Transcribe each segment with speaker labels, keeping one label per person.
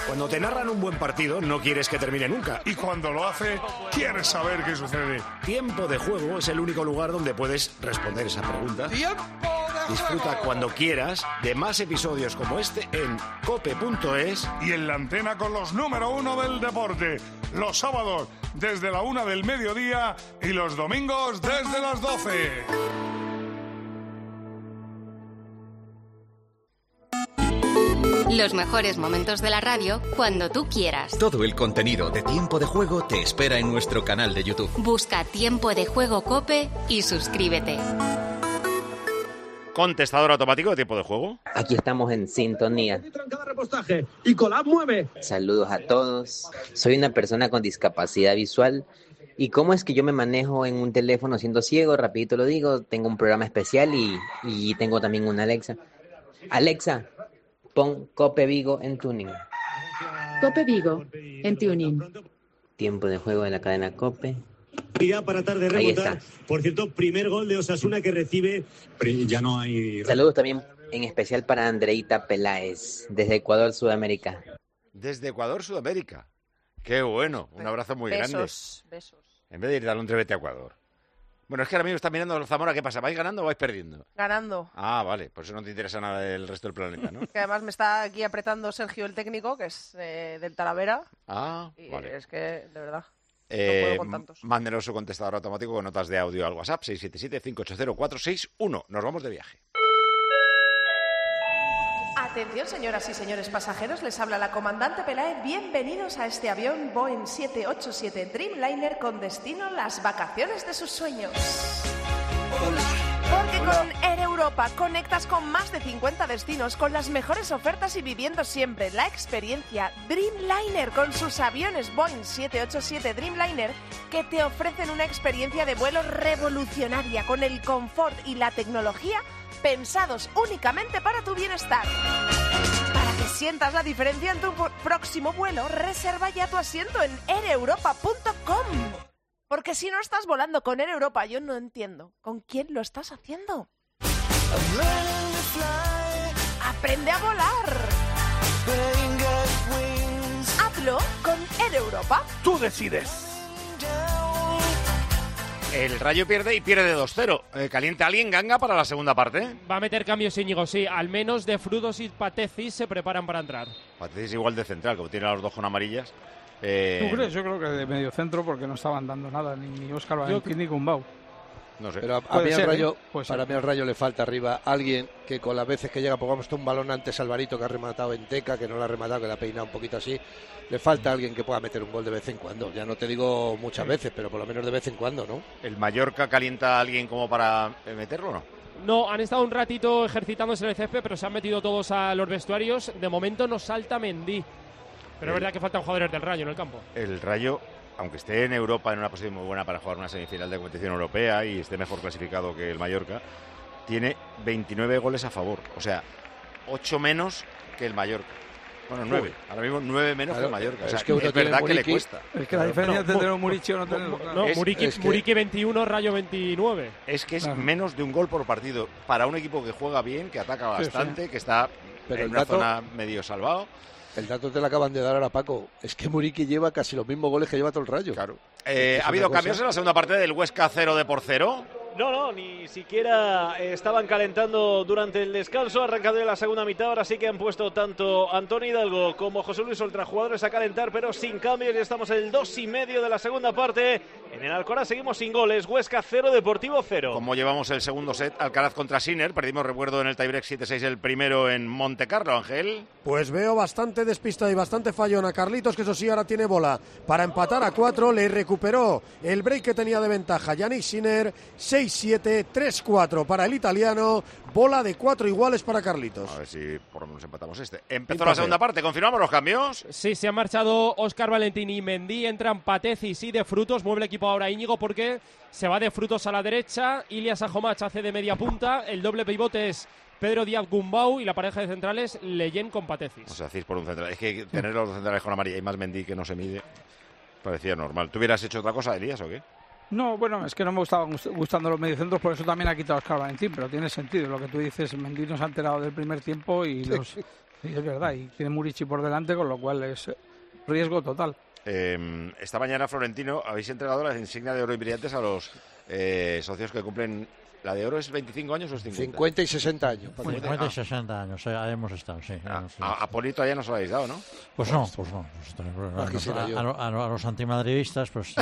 Speaker 1: Cuando te narran un buen partido, no quieres que termine nunca.
Speaker 2: Y cuando lo hace, quieres saber qué sucede.
Speaker 1: Tiempo de Juego es el único lugar donde puedes responder esa pregunta. Disfruta cuando quieras de más episodios como este en cope.es
Speaker 2: y en la antena con los número 1 del deporte. Los sábados desde la 1 del mediodía y los domingos desde las 12.
Speaker 3: Los mejores momentos de la radio cuando tú quieras.
Speaker 4: Todo el contenido de Tiempo de Juego te espera en nuestro canal de YouTube.
Speaker 3: Busca Tiempo de Juego COPE y suscríbete.
Speaker 5: Contestador automático de Tiempo de Juego.
Speaker 6: Aquí estamos en sintonía.
Speaker 7: Y Colab mueve.
Speaker 6: Saludos a todos. Soy una persona con discapacidad visual. ¿Y cómo es que yo me manejo en un teléfono siendo ciego? Rapidito lo digo. Tengo un programa especial y tengo también una Alexa. Alexa, pon Cope Vigo en tuning.
Speaker 8: Cope Vigo en tuning.
Speaker 6: Tiempo de Juego de la cadena Cope.
Speaker 7: Para tarde remontar. Por cierto, primer gol de Osasuna que recibe. Ya no hay.
Speaker 6: Saludos también en especial para Andreita Peláez, desde Ecuador, Sudamérica.
Speaker 5: Desde Ecuador, Sudamérica. Qué bueno. Un abrazo muy grande.
Speaker 9: Besos.
Speaker 5: En vez de ir a Londres, vete a Ecuador. Bueno, es que ahora mismo está mirando el Zamora. ¿Qué pasa? ¿Vais ganando o vais perdiendo?
Speaker 9: Ganando.
Speaker 5: Ah, vale. Por eso no te interesa nada del resto del planeta, ¿no?
Speaker 9: Que además me está aquí apretando Sergio, el técnico, que es del Talavera.
Speaker 5: Ah,
Speaker 9: y
Speaker 5: vale.
Speaker 9: es que, de verdad, no puedo con tantos.
Speaker 5: Mándenos su contestador automático con notas de audio al WhatsApp 677-580-461. Nos vamos de viaje.
Speaker 9: Atención, señoras y señores pasajeros, les habla la comandante Peláez. Bienvenidos a este avión Boeing 787 Dreamliner con destino las vacaciones de sus sueños. Porque con Air Europa conectas con más de 50 destinos, con las mejores ofertas y viviendo siempre la experiencia Dreamliner con sus aviones Boeing 787 Dreamliner que te ofrecen una experiencia de vuelo revolucionaria con el confort y la tecnología pensados únicamente para tu bienestar. Para que sientas la diferencia en tu próximo vuelo, reserva ya tu asiento en aireuropa.com. Porque si no estás volando con Air Europa, yo no entiendo. ¿Con quién lo estás haciendo? ¡Aprende a volar! Hazlo con Air Europa.
Speaker 2: Tú decides.
Speaker 5: El Rayo pierde y pierde 2-0. ¿Calienta alguien, Ganga, para la segunda parte?
Speaker 10: Va a meter cambios Íñigo, sí. Al menos de Frutos y Patecis se preparan para entrar.
Speaker 5: Patecis igual de central, como tiene a los dos con amarillas.
Speaker 11: ¿Tú crees? Yo creo que de medio centro, porque no estaban dando nada, ni Óscar Valentín ni Gumbau.
Speaker 5: No sé.
Speaker 12: Pero a mí al Rayo, para mí al Rayo le falta arriba alguien que con las veces que llega, pongamos un balón antes Alvarito que ha rematado en Teca, que no lo ha rematado, que le ha peinado un poquito así. Le falta alguien que pueda meter un gol de vez en cuando. Ya no te digo muchas veces, pero por lo menos de vez en cuando, ¿no?
Speaker 5: ¿El Mallorca calienta a alguien como para meterlo o no?
Speaker 10: No, han estado un ratito ejercitándose en el césped, pero se han metido todos a los vestuarios. De momento no salta Mendy. Pero es verdad que faltan jugadores del Rayo en el campo.
Speaker 5: El Rayo, aunque esté en Europa en una posición muy buena para jugar una semifinal de competición europea y esté mejor clasificado que el Mallorca, tiene 29 goles a favor. O sea, 8 menos que el Mallorca. Bueno, 9. Ahora mismo 9 menos que el Mallorca. O sea, es verdad que le cuesta.
Speaker 11: Es que la diferencia es tener un Muriqui o no tenerlo.
Speaker 10: No, Muriqui 21, Rayo 29.
Speaker 5: Es que es menos de un gol por partido para un equipo que juega bien, que ataca bastante, que está en una zona medio salvado.
Speaker 12: El dato te lo acaban de dar ahora, Paco. Es que Muriqui lleva casi los mismos goles que lleva todo el Rayo.
Speaker 5: Claro. ¿Ha habido cambios en la segunda parte del Huesca 0-0?
Speaker 13: No, ni siquiera estaban calentando durante el descanso. Ha arrancado ya la segunda mitad. Ahora sí que han puesto tanto Antonio Hidalgo como José Luis Oltra jugadores a calentar, pero sin cambios. Ya estamos en el 2:30 de la segunda parte. En el Alcoraz seguimos sin goles. Huesca 0, Deportivo 0.
Speaker 5: Como llevamos el segundo set, Alcaraz contra Sinner. Perdimos, recuerdo, en el tiebreak 7-6 el primero en Montecarlo, Ángel.
Speaker 14: Pues veo bastante despistado y bastante fallón a Carlitos, que eso sí, ahora tiene bola para empatar a 4. Le recuperó el break que tenía de ventaja Yannick Sinner. 6-7, 3-4 para el italiano. Bola de 4 iguales para Carlitos.
Speaker 5: A ver si por lo menos empatamos este. Empezó la segunda parte. ¿Confirmamos los cambios?
Speaker 10: Sí, se han marchado Óscar Valentín y Mendy. Entran Patecis y De Frutos. Mueve el equipo ahora Íñigo porque se va De Frutos a la derecha. Ilias Ajomach hace de media punta. El doble pivote es Pedro Díaz Gumbau y la pareja de centrales Leyen con Patecis.
Speaker 5: O sea, hacéis por un central. Es que tener los centrales con amarilla y más Mendy que no se mide parecía normal. ¿Tú hubieras hecho otra cosa, Elías, o qué?
Speaker 11: No, bueno, es que no me estaban gustando los mediocentros, por eso también ha quitado a Óscar Valentín, pero tiene sentido. Lo que tú dices, Mendy nos ha enterado del primer tiempo y Sí, es verdad, y tiene Murici por delante, con lo cual es riesgo total.
Speaker 5: Esta mañana, Florentino, habéis entregado las insignias de oro y brillantes a los socios que cumplen. ¿La de oro es 25 años o es 50?
Speaker 12: 50 y 60 años.
Speaker 15: 50 y 60 años, ahí hemos estado, sí.
Speaker 5: A Polito ya no se lo habéis dado, ¿no?
Speaker 15: Pues no. A los antimadridistas, pues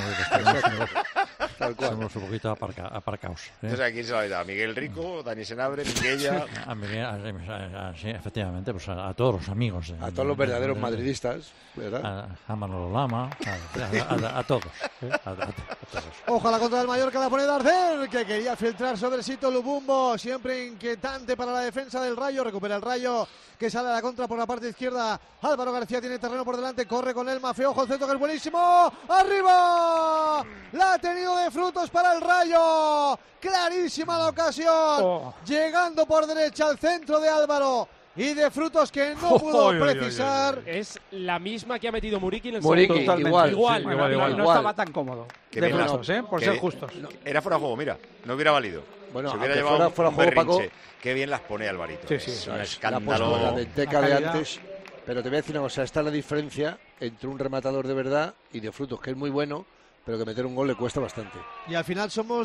Speaker 15: somos un poquito aparcados.
Speaker 5: Entonces, ¿a quién se lo habéis dado? ¿A Miguel Rico, Dani Senabre, Miquella?
Speaker 15: A Miguel, sí, efectivamente, pues a todos los amigos.
Speaker 12: A todos los verdaderos madridistas, ¿verdad?
Speaker 15: A Manolo Lama, a todos. A todos.
Speaker 16: Ojalá contra el Mallorca la pone Darder, que quería filtrar sobre el sitio Lubumbo, siempre inquietante para la defensa del Rayo, recupera el Rayo que sale a la contra por la parte izquierda. Álvaro García tiene terreno por delante, corre con el Mafeo, ojo el centro que es buenísimo, arriba, la ha tenido de frutos para el Rayo, clarísima la ocasión, llegando por derecha al centro de Álvaro. Y de frutos que no pudo precisar.
Speaker 10: Es la misma que ha metido Muriqui en el
Speaker 12: segundo.
Speaker 11: Igual. No estaba tan cómodo.
Speaker 5: Que
Speaker 11: de frutos, por ser justos.
Speaker 5: Era fuera de juego, mira. No hubiera valido.
Speaker 12: Bueno,
Speaker 5: se hubiera llevado
Speaker 12: fuera de juego, Paco.
Speaker 5: Qué bien las pone Alvarito.
Speaker 11: Sí,
Speaker 5: es un escándalo.
Speaker 12: La denteca de antes. Pero te voy a decir una cosa. Está la diferencia entre un rematador de verdad y de frutos, que es muy bueno, pero que meter un gol le cuesta bastante.
Speaker 16: Y al final somos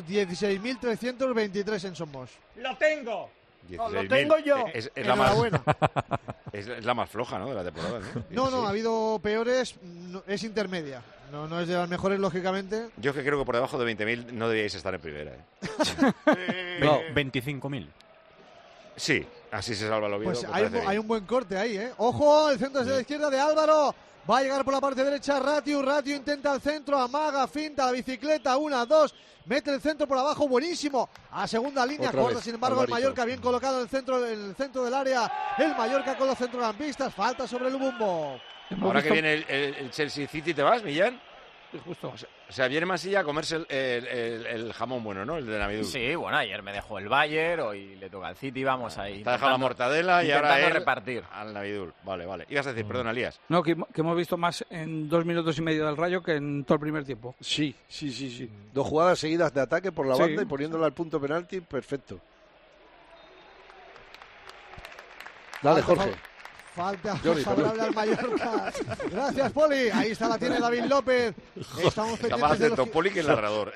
Speaker 16: 16.323 en Somos.
Speaker 10: ¡Lo tengo!
Speaker 16: No, lo tengo yo.
Speaker 5: Es la más buena. Es la más floja, ¿no? De la temporada, ¿no?
Speaker 16: No, ha habido peores. Es intermedia. No es de las mejores, lógicamente.
Speaker 5: Yo que creo que por debajo de 20.000 no debíais estar en primera.
Speaker 17: No, 25.000.
Speaker 5: Sí, así se salva el Oviedo.
Speaker 16: Pues hay un buen corte ahí, ¿eh? Ojo, el centro desde la izquierda de Álvaro. Va a llegar por la parte derecha Ratiu intenta el centro, amaga, finta la bicicleta, 1, 2, mete el centro por abajo, buenísimo, a segunda línea, corta sin embargo Alvarito. El Mallorca bien colocado en el centro del área, el Mallorca con los centrocampistas, falta sobre el Lubumbo.
Speaker 5: Ahora que viene el Chelsea City, ¿te vas, Millán?
Speaker 11: Justo.
Speaker 5: O sea, viene Masilla a comerse el jamón bueno, ¿no? El de Navidul.
Speaker 17: Sí, bueno, ayer me dejó el Bayern, hoy le toca al City, vamos ahí.
Speaker 5: Te ha dejado la mortadela y ahora él
Speaker 17: repartir.
Speaker 5: Al Navidul. Vale. Ibas a decir, perdona, Elías.
Speaker 11: No, que hemos visto más en 2 minutos y medio del Rayo que en todo el primer tiempo.
Speaker 12: Sí. 2 jugadas seguidas de ataque por la banda y poniéndola al punto penalti, perfecto. Dale, Jorge.
Speaker 16: Falta favorable al Mallorca. Gracias, Poli. Ahí la tiene David López. Estamos pendientes de los...
Speaker 5: Poli que el narrador.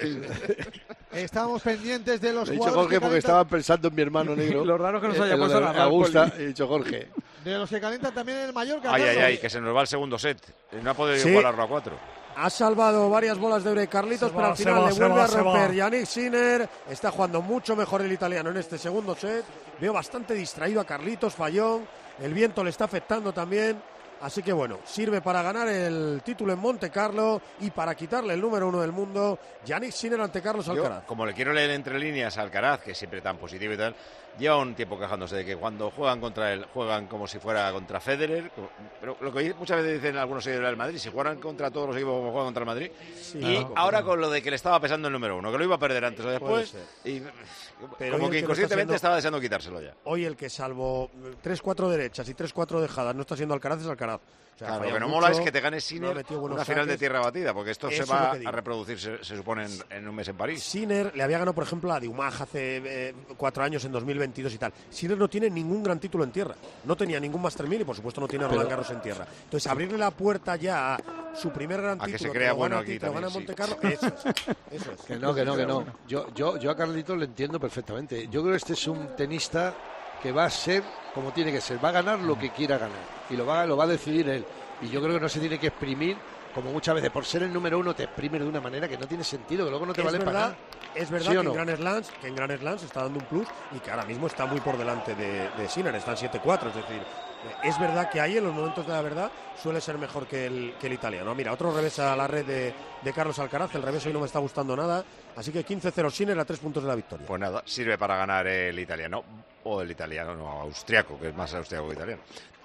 Speaker 16: Estamos pendientes de los
Speaker 12: jugadores. He dicho Jorge porque estaban pensando en mi hermano negro.
Speaker 11: Lo raro que nos haya puesto la
Speaker 12: Augusta, he dicho Jorge.
Speaker 16: De los que calientan también en el Mallorca.
Speaker 5: Ay, que se nos va el segundo set. No ha podido igualarlo a 4.
Speaker 14: Ha salvado varias bolas de ore Carlitos, pero al final le vuelve a romper Yannick Sinner. Está jugando mucho mejor el italiano en este segundo set. Veo bastante distraído a Carlitos, fallón. El viento le está afectando también. Así que bueno, sirve para ganar el título en Monte Carlo y para quitarle el número 1 del mundo, Yannick Sinner ante Carlos Alcaraz.
Speaker 5: Como le quiero leer entre líneas a Alcaraz, que es siempre tan positivo y tal, lleva un tiempo quejándose de que cuando juegan contra él, juegan como si fuera contra Federer. Pero lo que muchas veces dicen algunos seguidores del Madrid, si juegan contra todos los equipos como juegan contra el Madrid. Sí, y ahora con lo de que le estaba pesando el número 1, que lo iba a perder antes o después, y pero como que inconscientemente estaba deseando quitárselo ya.
Speaker 14: Hoy el que salvo 3-4 derechas y 3-4 dejadas no está siendo Alcaraz, es Alcaraz. O sea,
Speaker 5: claro, lo que no mola es que te gane Sinner una final de tierra batida, porque esto se va a reproducir, se supone, en un mes en París.
Speaker 14: Sinner le había ganado, por ejemplo, a Diumaj hace 4 años, en 2022 y tal. Sinner no tiene ningún gran título en tierra. No tenía ningún Master 1000 y, por supuesto, no tiene a Roland Garros en tierra. Entonces, abrirle la puerta ya a su primer gran título,
Speaker 5: que se crea bueno aquí también,
Speaker 14: gana Monte Carlo, eso es.
Speaker 12: Que no. Yo a Carlitos le entiendo perfectamente. Yo creo que este es un tenista que va a ser como tiene que ser. Va a ganar lo que quiera ganar. Y lo va a decidir él. Y yo creo que no se tiene que exprimir, como muchas veces, por ser el número 1 te exprimes de una manera que no tiene sentido, que luego no te vale para nada.
Speaker 14: Es verdad ¿sí que, no? en Grand Slams está dando un plus y que ahora mismo está muy por delante de Sinner, está en 7-4, es decir, es verdad que ahí en los momentos de la verdad suele ser mejor que el italiano. Mira, otro revés a la red de Carlos Alcaraz, el revés hoy no me está gustando nada, así que 15-0 Sinner a 3 puntos de la victoria.
Speaker 5: Pues nada, sirve para ganar el italiano, o el italiano, no, austriaco, que es más austriaco que italiano.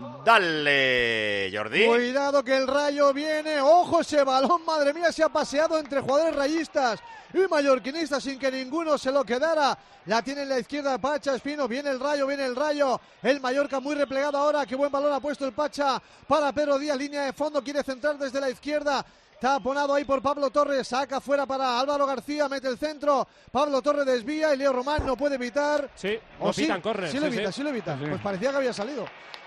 Speaker 5: Dale, Jordi.
Speaker 16: Cuidado que el Rayo viene, ojo ese balón, madre mía, se ha paseado entre jugadores rayistas y mallorquinistas sin que ninguno se lo quedara. La tiene en la izquierda Pacha Espino, viene el Rayo, el Mallorca muy replegado ahora, qué buen balón ha puesto el Pacha para Pedro Díaz, línea de fondo, quiere centrar desde la izquierda. Taponado ahí por Pablo Torres, saca fuera para Álvaro García, mete el centro, Pablo Torres desvía y Leo Román no puede evitar.
Speaker 10: Sí, pitan, corren.
Speaker 16: Sí lo evita. Pues parecía que había salido.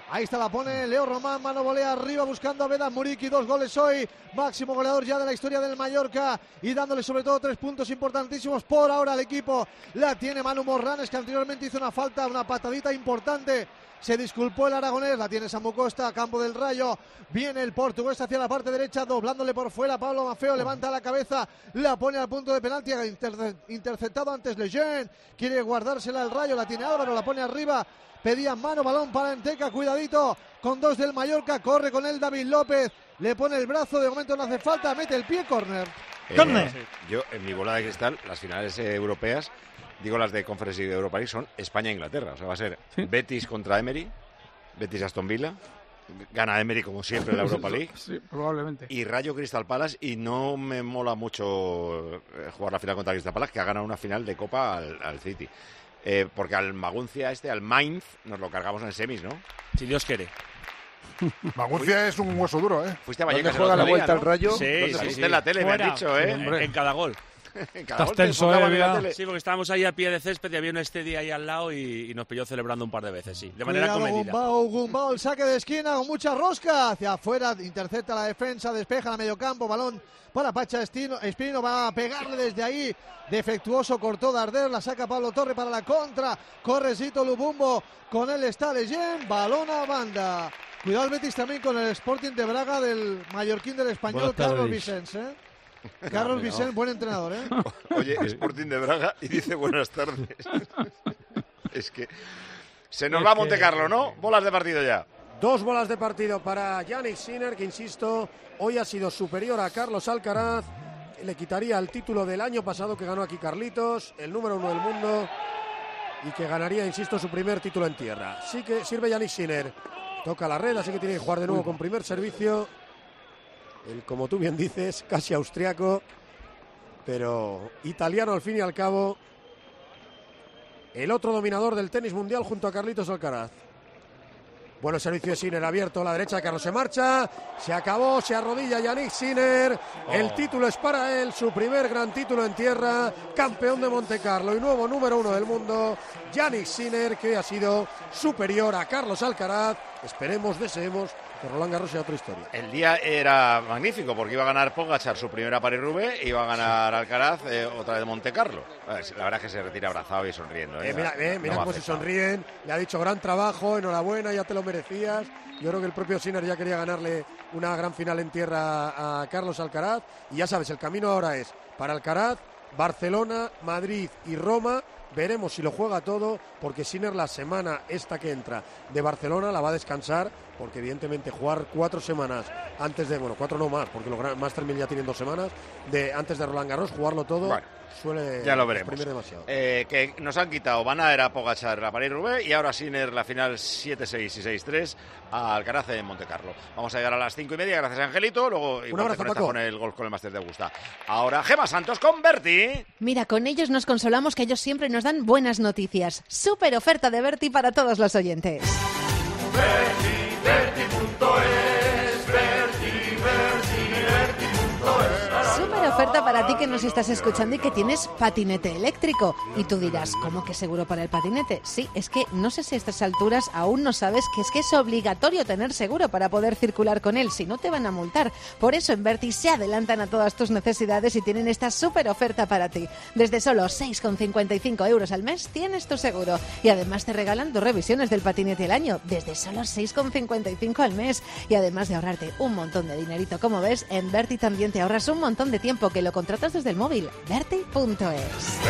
Speaker 16: Ahí está, la pone Leo Román, mano volea arriba buscando a Vedat Muriqui, 2 goles hoy, máximo goleador ya de la historia del Mallorca y dándole sobre todo 3 puntos importantísimos por ahora al equipo. La tiene Manu Morranes, que anteriormente hizo una falta, una patadita importante. Se disculpó el aragonés, la tiene Samu Costa, campo del Rayo, viene el portugués hacia la parte derecha, doblándole por fuera, Pablo Maffeo levanta la cabeza, la pone al punto de penalti, interceptado antes Lejeune, quiere guardársela el Rayo, la tiene Álvaro, la pone arriba, pedía mano, balón para Enteca, cuidadito, con 2 del Mallorca, corre con él David López, le pone el brazo, de momento no hace falta, mete el pie, córner.
Speaker 5: Yo, en mi bola de cristal, las finales europeas, digo las de Conference y de Europa League, son España-Inglaterra. O sea, va a ser Betis contra Emery, Betis-Aston Villa, gana Emery como siempre en la Europa League.
Speaker 11: Sí, probablemente.
Speaker 5: Y Rayo Crystal Palace, y no me mola mucho jugar la final contra Crystal Palace, que ha ganado una final de Copa al City. Porque al Maguncia al Mainz, nos lo cargamos en semis, ¿no?
Speaker 18: Si Dios quiere.
Speaker 2: Maguncia es un hueso duro, ¿eh?
Speaker 5: Fuiste a Vallecas,
Speaker 12: juega la vuelta al Rayo.
Speaker 18: Sí,
Speaker 5: sí. En la tele, me han dicho, ¿eh?
Speaker 18: En cada gol.
Speaker 11: Estás tenso,
Speaker 18: Sí, porque estábamos ahí a pie de césped y había un steady ahí al lado y nos pilló celebrando un par de veces, sí. De manera comedida.
Speaker 16: Gumbau, el saque de esquina con mucha rosca. Hacia afuera, intercepta la defensa, despeja a medio campo, balón para Pacha Espino, va a pegarle desde ahí. Defectuoso, cortó Darder, la saca Pablo Torre para la contra. Corre Zito Lubumbo, con él está Lejeune, balón a banda. Cuidado el Betis también con el Sporting de Braga del mallorquín del español Carlos Vicens, ¿eh? Carlos Vicens, buen entrenador, ¿eh?
Speaker 5: Oye, Sporting de Braga y dice buenas tardes. Es que se nos va a Montecarlo, ¿no? Bolas de partido ya.
Speaker 14: 2 bolas de partido para Yannick Sinner, que insisto, hoy ha sido superior a Carlos Alcaraz. Le quitaría el título del año pasado que ganó aquí Carlitos, el número 1 del mundo, y que ganaría, insisto, su primer título en tierra. Sí que sirve Yannick Sinner. Toca la red, así que tiene que jugar de nuevo con primer servicio. El, como tú bien dices, casi austriaco, pero italiano al fin y al cabo. El otro dominador del tenis mundial junto a Carlitos Alcaraz. Bueno, servicio de Sinner abierto a la derecha, Carlos se marcha, se acabó, se arrodilla Yannick Sinner, el título es para él, su primer gran título en tierra, campeón de Montecarlo y nuevo número 1 del mundo, Yannick Sinner, que ha sido superior a Carlos Alcaraz. Esperemos, deseemos que Roland Garros sea otra historia.
Speaker 5: El día era magnífico porque iba a ganar Pogačar su primera París-Roubaix, iba a ganar Alcaraz otra de Montecarlo. La verdad es que se retira abrazado y sonriendo.
Speaker 14: Mira cómo se sonríen, le ha dicho gran trabajo, enhorabuena, ya te lo merecías. Yo creo que el propio Sinner ya quería ganarle una gran final en tierra a Carlos Alcaraz. Y ya sabes, el camino ahora es para Alcaraz, Barcelona, Madrid y Roma. Veremos si lo juega todo, porque Sinner la semana esta que entra de Barcelona la va a descansar, porque evidentemente jugar 4 semanas antes de, 4 no más, porque los Master 1000 ya tienen 2 semanas, antes de Roland Garros, jugarlo todo, suele
Speaker 5: ya lo veremos.
Speaker 14: exprimir demasiado.
Speaker 5: Que nos han quitado, Van Aert a Pogačar la París-Roubaix y ahora Sinner la final 7-6 y 6-3 a Alcaraz en Montecarlo. Vamos a llegar a las 5:30, gracias Angelito, luego
Speaker 14: un abrazo, Paco,
Speaker 5: con el golf con el Máster de Augusta. Ahora Gemma Santos con Berti.
Speaker 19: Mira, con ellos nos consolamos, que ellos siempre nos dan buenas noticias. Súper oferta de Berti para todos los oyentes. Súper oferta para ti que nos estás escuchando y que tienes patinete eléctrico. Y tú dirás, ¿cómo que seguro para el patinete? Sí, es que no sé si a estas alturas aún no sabes que es obligatorio tener seguro para poder circular con él, si no te van a multar. Por eso en Berti se adelantan a todas tus necesidades y tienen esta súper oferta para ti. Desde solo 6,55 euros al mes tienes tu seguro. Y además te regalan 2 revisiones del patinete al año, desde solo 6,55 al mes. Y además de ahorrarte un montón de dinerito, como ves, en Berti también te ahorras un montón de tiempo, que lo contratas desde el móvil. Berti.es.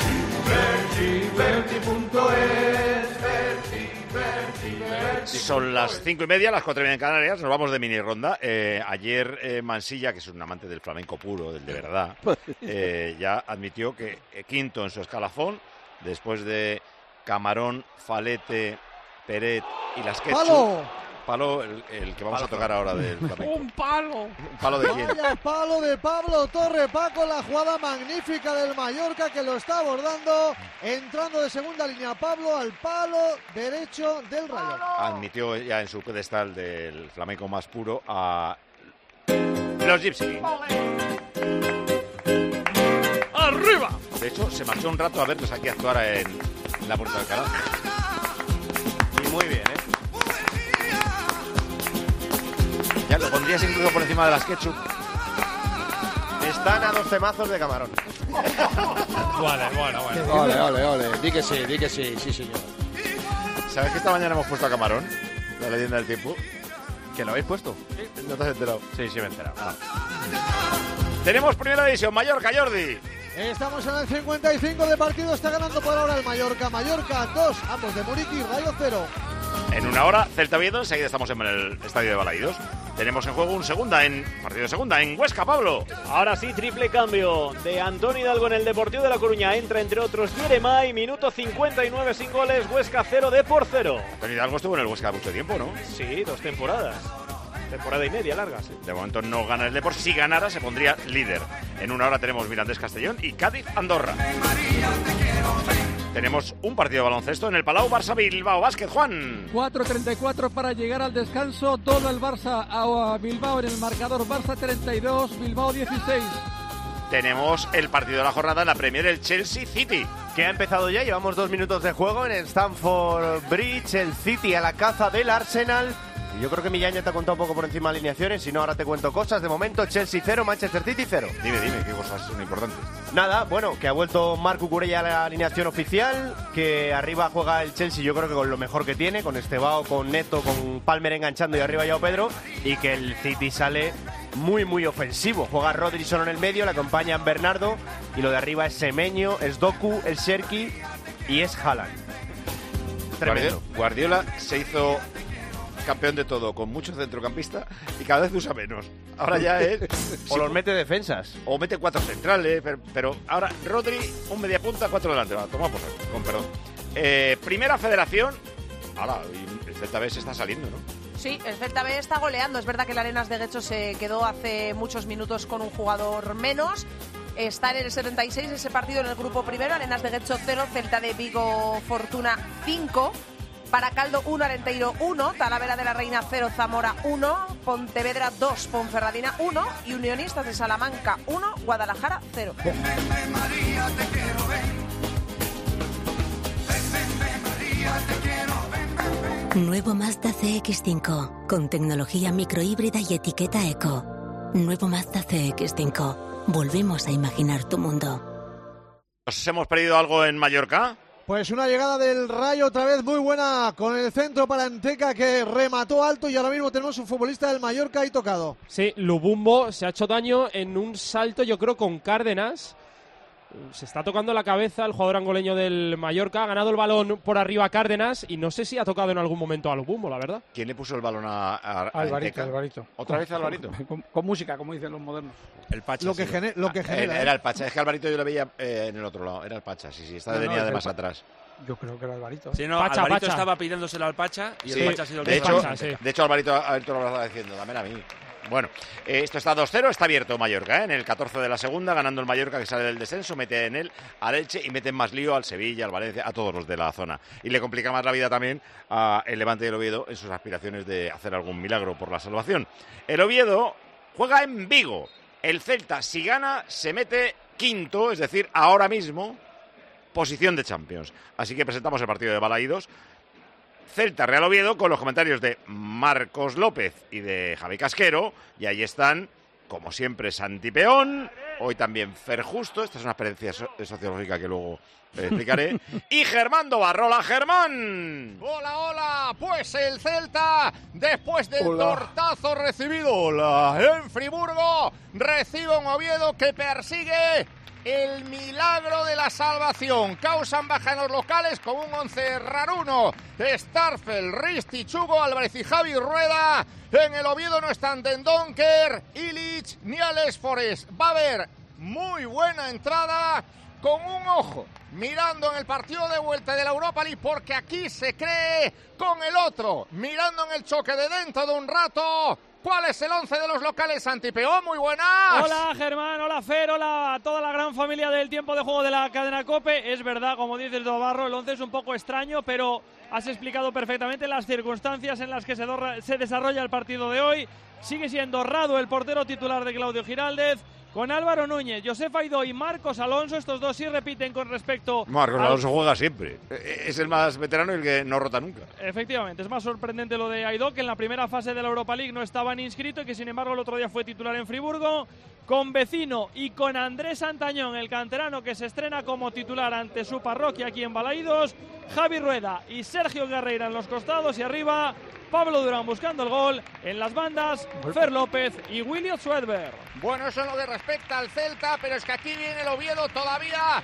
Speaker 5: Son las 5:30, las 4:30 en Canarias. Nos vamos de mini ronda. Ayer Mansilla, que es un amante del flamenco puro, del de verdad, ya admitió que quinto en su escalafón, después de Camarón, Falete, Peret y las Quetchu. Palo, el que vamos a tocar ahora del flamenco.
Speaker 11: ¡Un palo!
Speaker 5: ¿Un palo de quién?
Speaker 16: Vaya palo de Pablo Torre, Paco, la jugada magnífica del Mallorca, que lo está abordando, entrando de segunda línea Pablo al palo derecho del Rayo.
Speaker 5: Admitió ya en su pedestal del flamenco más puro a los Gypsy.
Speaker 11: ¡Arriba!
Speaker 5: De hecho, se marchó un rato a verlos aquí actuar en la Puerta del Alcalá.
Speaker 17: Y muy bien, ¿eh?
Speaker 5: ¿Ya lo pondrías incluso por encima de las ketchup?
Speaker 20: Están a 2 temazos de camarón.
Speaker 10: Bueno.
Speaker 12: Ole. Di que sí, sí señor.
Speaker 5: ¿Sabes que esta mañana hemos puesto a Camarón? La leyenda del tiempo.
Speaker 20: ¿Que lo habéis puesto?
Speaker 5: ¿No te has enterado?
Speaker 20: Sí, me he enterado.
Speaker 5: Tenemos primera división, Mallorca, Jordi.
Speaker 16: Estamos en el 55 de partido, está ganando por ahora el Mallorca. Mallorca 2, ambos de Muriqui, Rayo 0.
Speaker 5: En una hora, Celta Oviedo, enseguida estamos en el estadio de Balaídos. Tenemos en juego un partido de segunda en Huesca, Pablo.
Speaker 13: Ahora sí, triple cambio de Antón Hidalgo en el Deportivo de La Coruña. Entra entre otros Yeremay, minuto 59 sin goles, Huesca 0, Depor 0.
Speaker 5: Antón Hidalgo estuvo en el Huesca mucho tiempo, ¿no?
Speaker 13: Sí, 2 temporadas. Temporada y media largas.
Speaker 5: De momento no gana el Depor. Si ganara se pondría líder. En una hora tenemos Mirandés Castellón y Cádiz Andorra. Tenemos un partido de baloncesto en el Palau Barça Bilbao Basket, Juan.
Speaker 11: 4:34 para llegar al descanso. Todo el Barça a Bilbao en el marcador. Barça 32, Bilbao 16.
Speaker 5: Tenemos el partido de la jornada en la Premier, el Chelsea City.
Speaker 20: Que ha empezado ya, llevamos 2 minutos de juego en el Stamford Bridge. El City a la caza del Arsenal. Yo creo que Millán ya te ha contado un poco por encima de alineaciones, si no ahora te cuento cosas. De momento Chelsea 0, Manchester City 0.
Speaker 5: Dime, qué cosas son importantes.
Speaker 20: Nada, bueno, que ha vuelto Marc Cucurella a la alineación oficial, que arriba juega el Chelsea yo creo que con lo mejor que tiene, con Estebao, con Neto, con Palmer enganchando y arriba Joao Pedro, y que el City sale muy ofensivo. Juega Rodri solo en el medio, le acompañan Bernardo, y lo de arriba es Semenyo, es Doku, es Sherky y es Haaland. Tremendo.
Speaker 5: Guardiola se hizo campeón de todo, con mucho centrocampista y cada vez usa menos. Ahora ya es...
Speaker 20: o los mete defensas.
Speaker 5: O mete 4 centrales, pero ahora Rodri, un media punta, 4 delante. Va, toma por con perdón. Primera federación. Ahora, el Celta B se está saliendo, ¿no?
Speaker 9: Sí, el Celta B está goleando. Es verdad que el Arenas de Guecho se quedó hace muchos minutos con un jugador menos. Está en el 76 ese partido en el grupo primero. Arenas de Guecho 0, Celta de Vigo Fortuna 5. Baracaldo 1, Arenteiro 1, Talavera de la Reina 0, Zamora 1, Pontevedra 2, Ponferradina 1 y Unionistas de Salamanca 1, Guadalajara 0.
Speaker 21: Nuevo Mazda CX-5, con tecnología microhíbrida y etiqueta eco. Nuevo Mazda CX-5, volvemos a imaginar tu mundo.
Speaker 5: ¿Nos hemos perdido algo en Mallorca?
Speaker 16: Pues una llegada del Rayo otra vez muy buena con el centro para Anteca, que remató alto, y ahora mismo tenemos un futbolista del Mallorca ahí tocado.
Speaker 10: Sí, Lubumbo se ha hecho daño en un salto, yo creo, con Cárdenas. Se está tocando la cabeza el jugador angoleño del Mallorca. Ha ganado el balón por arriba a Cárdenas y no sé si ha tocado en algún momento a Lubumbo, la verdad.
Speaker 5: ¿Quién le puso el balón a
Speaker 11: Alvarito, Alvarito.
Speaker 5: ¿Otra vez Alvarito?
Speaker 11: Con música, como dicen los modernos.
Speaker 18: El Pacha.
Speaker 16: Lo que genera.
Speaker 5: Era el Pacha. Es que Alvarito yo lo veía en el otro lado. Era el Pacha, sí. Está de venida de más atrás.
Speaker 11: Yo creo que era Alvarito.
Speaker 18: Sí, no,
Speaker 10: Pacha,
Speaker 18: Alvarito
Speaker 10: Pacha.
Speaker 18: estaba pidiéndoselo al Pacha y el Pacha ha sido el
Speaker 5: de
Speaker 18: que
Speaker 5: hecho,
Speaker 18: Pacha, sí.
Speaker 5: De hecho, Alvarito lo estaba diciendo, dame a mí. Bueno, esto está 2-0, está abierto Mallorca, en el 14 de la segunda, ganando el Mallorca, que sale del descenso, mete en él al Elche y mete más lío al Sevilla, al Valencia, a todos los de la zona. Y le complica más la vida también a el Levante y el Oviedo en sus aspiraciones de hacer algún milagro por la salvación. El Oviedo juega en Vigo. El Celta, si gana, se mete quinto, es decir, ahora mismo, posición de Champions. Así que presentamos el partido de Balaídos. Celta Real Oviedo con los comentarios de Marcos López y de Javi Casquero, y ahí están, como siempre, Santi Peón, hoy también Fer Justo, esta es una experiencia sociológica que luego explicaré, y Germán Dobarro. ¡Hola, Germán!
Speaker 22: Hola, pues el Celta, después del tortazo recibido en Friburgo, recibe un Oviedo que persigue el milagro de la salvación. Causan baja en los locales con un 11 raruno. Starfel, Risti, Chugo, Álvarez y Javi Rueda. En el Oviedo no están Dendonker, Illich ni Alex Forest. Va a haber muy buena entrada, con un ojo mirando en el partido de vuelta de la Europa League, porque aquí se cree con el otro, mirando en el choque de dentro de un rato. ¿Cuál es el 11 de los locales, Santipeón? Muy buenas.
Speaker 23: Hola, Germán, hola, Fer, hola a toda la gran familia del tiempo de juego de la cadena COPE. Es verdad, como dices, Dobarro, el 11 es un poco extraño, pero has explicado perfectamente las circunstancias en las que se desarrolla el partido de hoy. Sigue siendo Radu el portero titular de Claudio Giraldez. con Álvaro Núñez, Josef Aidó y Marcos Alonso. Estos dos sí repiten con respecto
Speaker 5: Marcos Alonso juega siempre. Es el más veterano y el que no rota nunca.
Speaker 23: Efectivamente, es más sorprendente lo de Aidó, que en la primera fase de la Europa League no estaba ni inscrito y que sin embargo el otro día fue titular en Friburgo. Con Vecino y con Andrés Santañón, el canterano que se estrena como titular ante su parroquia aquí en Balaídos. Javi Rueda y Sergio Guerreira en los costados y arriba Pablo Durán buscando el gol. En las bandas, Fer López y William Swedberg.
Speaker 22: Bueno, eso es lo que respecta al Celta, pero es que aquí viene el Oviedo todavía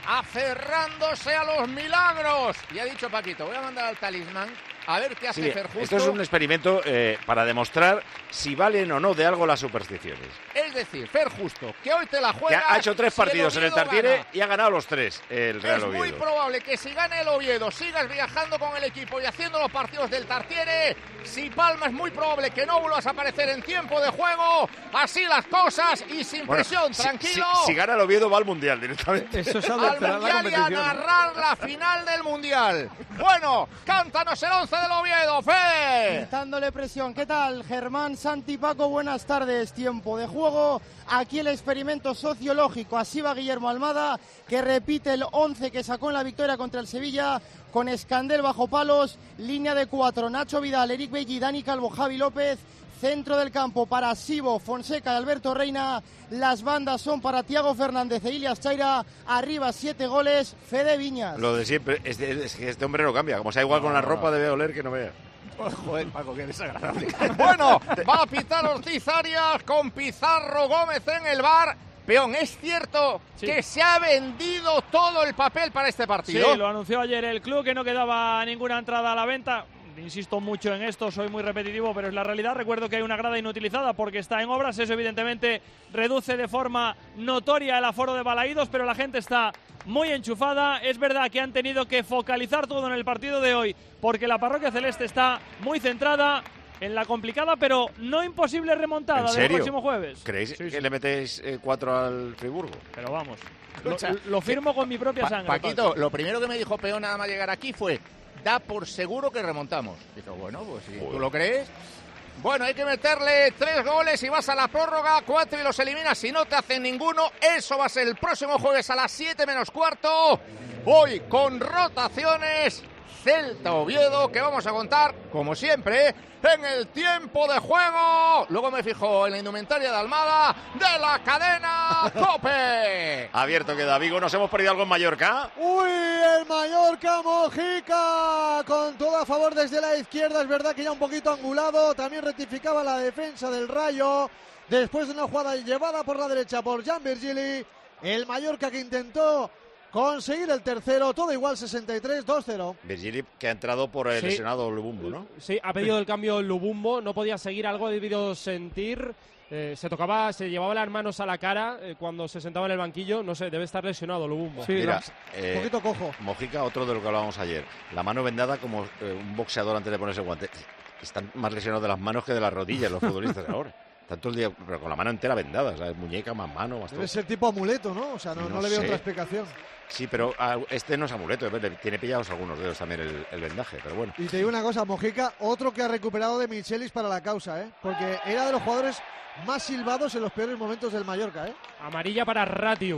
Speaker 22: aferrándose a los milagros. Y ha dicho Paquito, voy a mandar al talismán a ver qué hace Fer Justo.
Speaker 5: Esto es un experimento para demostrar si valen o no de algo las supersticiones.
Speaker 22: Es decir, Fer Justo, que hoy te la juega.
Speaker 5: Ha hecho 3 partidos en el Tartiere y ha ganado los 3 el Real Oviedo.
Speaker 22: Es muy probable que si gane el Oviedo sigas viajando con el equipo y haciendo los partidos del Tartiere. Si palma, es muy probable que no vuelvas a aparecer en tiempo de juego. Así las cosas y sin presión, tranquilo.
Speaker 5: Si gana el Oviedo va al Mundial directamente.
Speaker 22: Eso es al Mundial y a narrar la final del Mundial. Bueno, cántanos el 11 del Oviedo, Fede.
Speaker 1: Quitándole presión. ¿Qué tal, Germán, Santi, Paco? Buenas tardes. Tiempo de juego. Aquí el experimento sociológico. Así va Guillermo Almada, que repite el 11 que sacó en la victoria contra el Sevilla, con Escandel bajo palos, línea de 4, Nacho Vidal, Eric Belli, Dani Calvo, Javi López. Centro del campo para Sibo, Fonseca y Alberto Reina. Las bandas son para Thiago Fernández e Ilias Chaira. Arriba 7 goles, Fede Viñas.
Speaker 5: Lo de siempre, es que este hombre no cambia. Como sea igual con la ropa, debe oler que no vea.
Speaker 22: Joder, Paco, qué desagradable. Bueno, va a pitar Ortiz Arias con Pizarro Gómez en el bar. Peón, ¿es cierto que se ha vendido todo el papel para este partido?
Speaker 23: Sí, lo anunció ayer el club, que no quedaba ninguna entrada a la venta. Insisto mucho en esto, soy muy repetitivo, pero es la realidad. Recuerdo que hay una grada inutilizada porque está en obras. Eso evidentemente reduce de forma notoria el aforo de Balaídos, pero la gente está muy enchufada. Es verdad que han tenido que focalizar todo en el partido de hoy porque la parroquia celeste está muy centrada en la complicada pero no imposible remontada del próximo jueves.
Speaker 5: ¿Creéis que le metéis 4 al Friburgo?
Speaker 23: Pero vamos, lo firmo con mi propia sangre.
Speaker 22: Paquito, lo primero que me dijo Peón nada más llegar aquí fue: da por seguro que remontamos. Digo, bueno, pues si tú lo crees. Bueno, hay que meterle 3 goles y vas a la prórroga, 4 y los eliminas si no te hacen ninguno. Eso va a ser el próximo jueves a las 7 menos cuarto. Hoy con rotaciones, Celta Oviedo, que vamos a contar, como siempre, en el tiempo de juego. Luego me fijo en la indumentaria de Almada de la cadena COPE.
Speaker 5: Abierto queda Vigo. ¿Nos hemos perdido algo en Mallorca?
Speaker 16: Uy, el Mallorca, Mojica, con todo a favor desde la izquierda. Es verdad que ya un poquito angulado. También rectificaba la defensa del Rayo después de una jugada llevada por la derecha por Jan Virgili. El Mallorca que intentó conseguir el tercero, todo igual, 63-2-0.
Speaker 5: Virgili, que ha entrado por el lesionado Lubumbo, ¿no?
Speaker 10: Sí, ha pedido el cambio Lubumbo, no podía seguir, algo ha debido sentir. Se llevaba las manos a la cara cuando se sentaba en el banquillo. No sé, debe estar lesionado Lubumbo.
Speaker 16: Sí, mira, un poquito cojo.
Speaker 5: Mojica, otro de lo que hablábamos ayer. La mano vendada como un boxeador antes de ponerse el guante. Están más lesionados de las manos que de las rodillas los futbolistas ahora. Tanto el día, pero con la mano entera vendada, ¿sabes? Muñeca, más mano, más todo.
Speaker 16: Debe ser tipo amuleto, ¿no? O sea, no le veo otra explicación.
Speaker 5: Sí, pero este no es amuleto, tiene pillados algunos dedos también el vendaje, pero bueno.
Speaker 16: Y te digo una cosa, Mojica, otro que ha recuperado de Michelis para la causa, porque era de los jugadores más silbados en los peores momentos del Mallorca.
Speaker 10: Amarilla para Ratiu.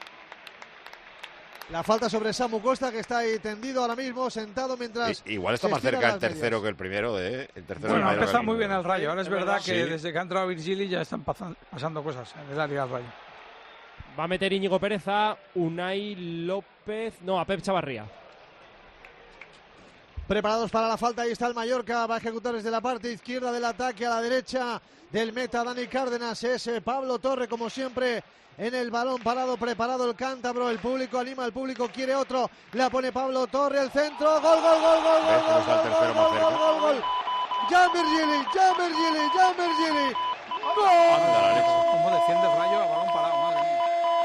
Speaker 16: La falta sobre Samu Costa, que está ahí tendido ahora mismo, sentado mientras...
Speaker 5: Igual está más cerca el tercero que el primero. El tercero
Speaker 3: bueno, ha empezado muy bien el Rayo. Ahora es verdad que desde que ha entrado Virgili ya están pasando cosas en el área del Rayo.
Speaker 10: Va a meter Íñigo Pérez a Unai López... No, a Pep Chavarría.
Speaker 16: Preparados para la falta, ahí está el Mallorca, va a ejecutar desde la parte izquierda del ataque a la derecha del meta Dani Cárdenas, es Pablo Torre como siempre en el balón parado, preparado el cántabro, el público anima, el público quiere otro, la pone Pablo Torre, el centro, gol, gol, gol, gol, gol, gol, Jan Virgili, gol,
Speaker 3: ¿Cómo defiende el Rayo a balón parado? Madre mía.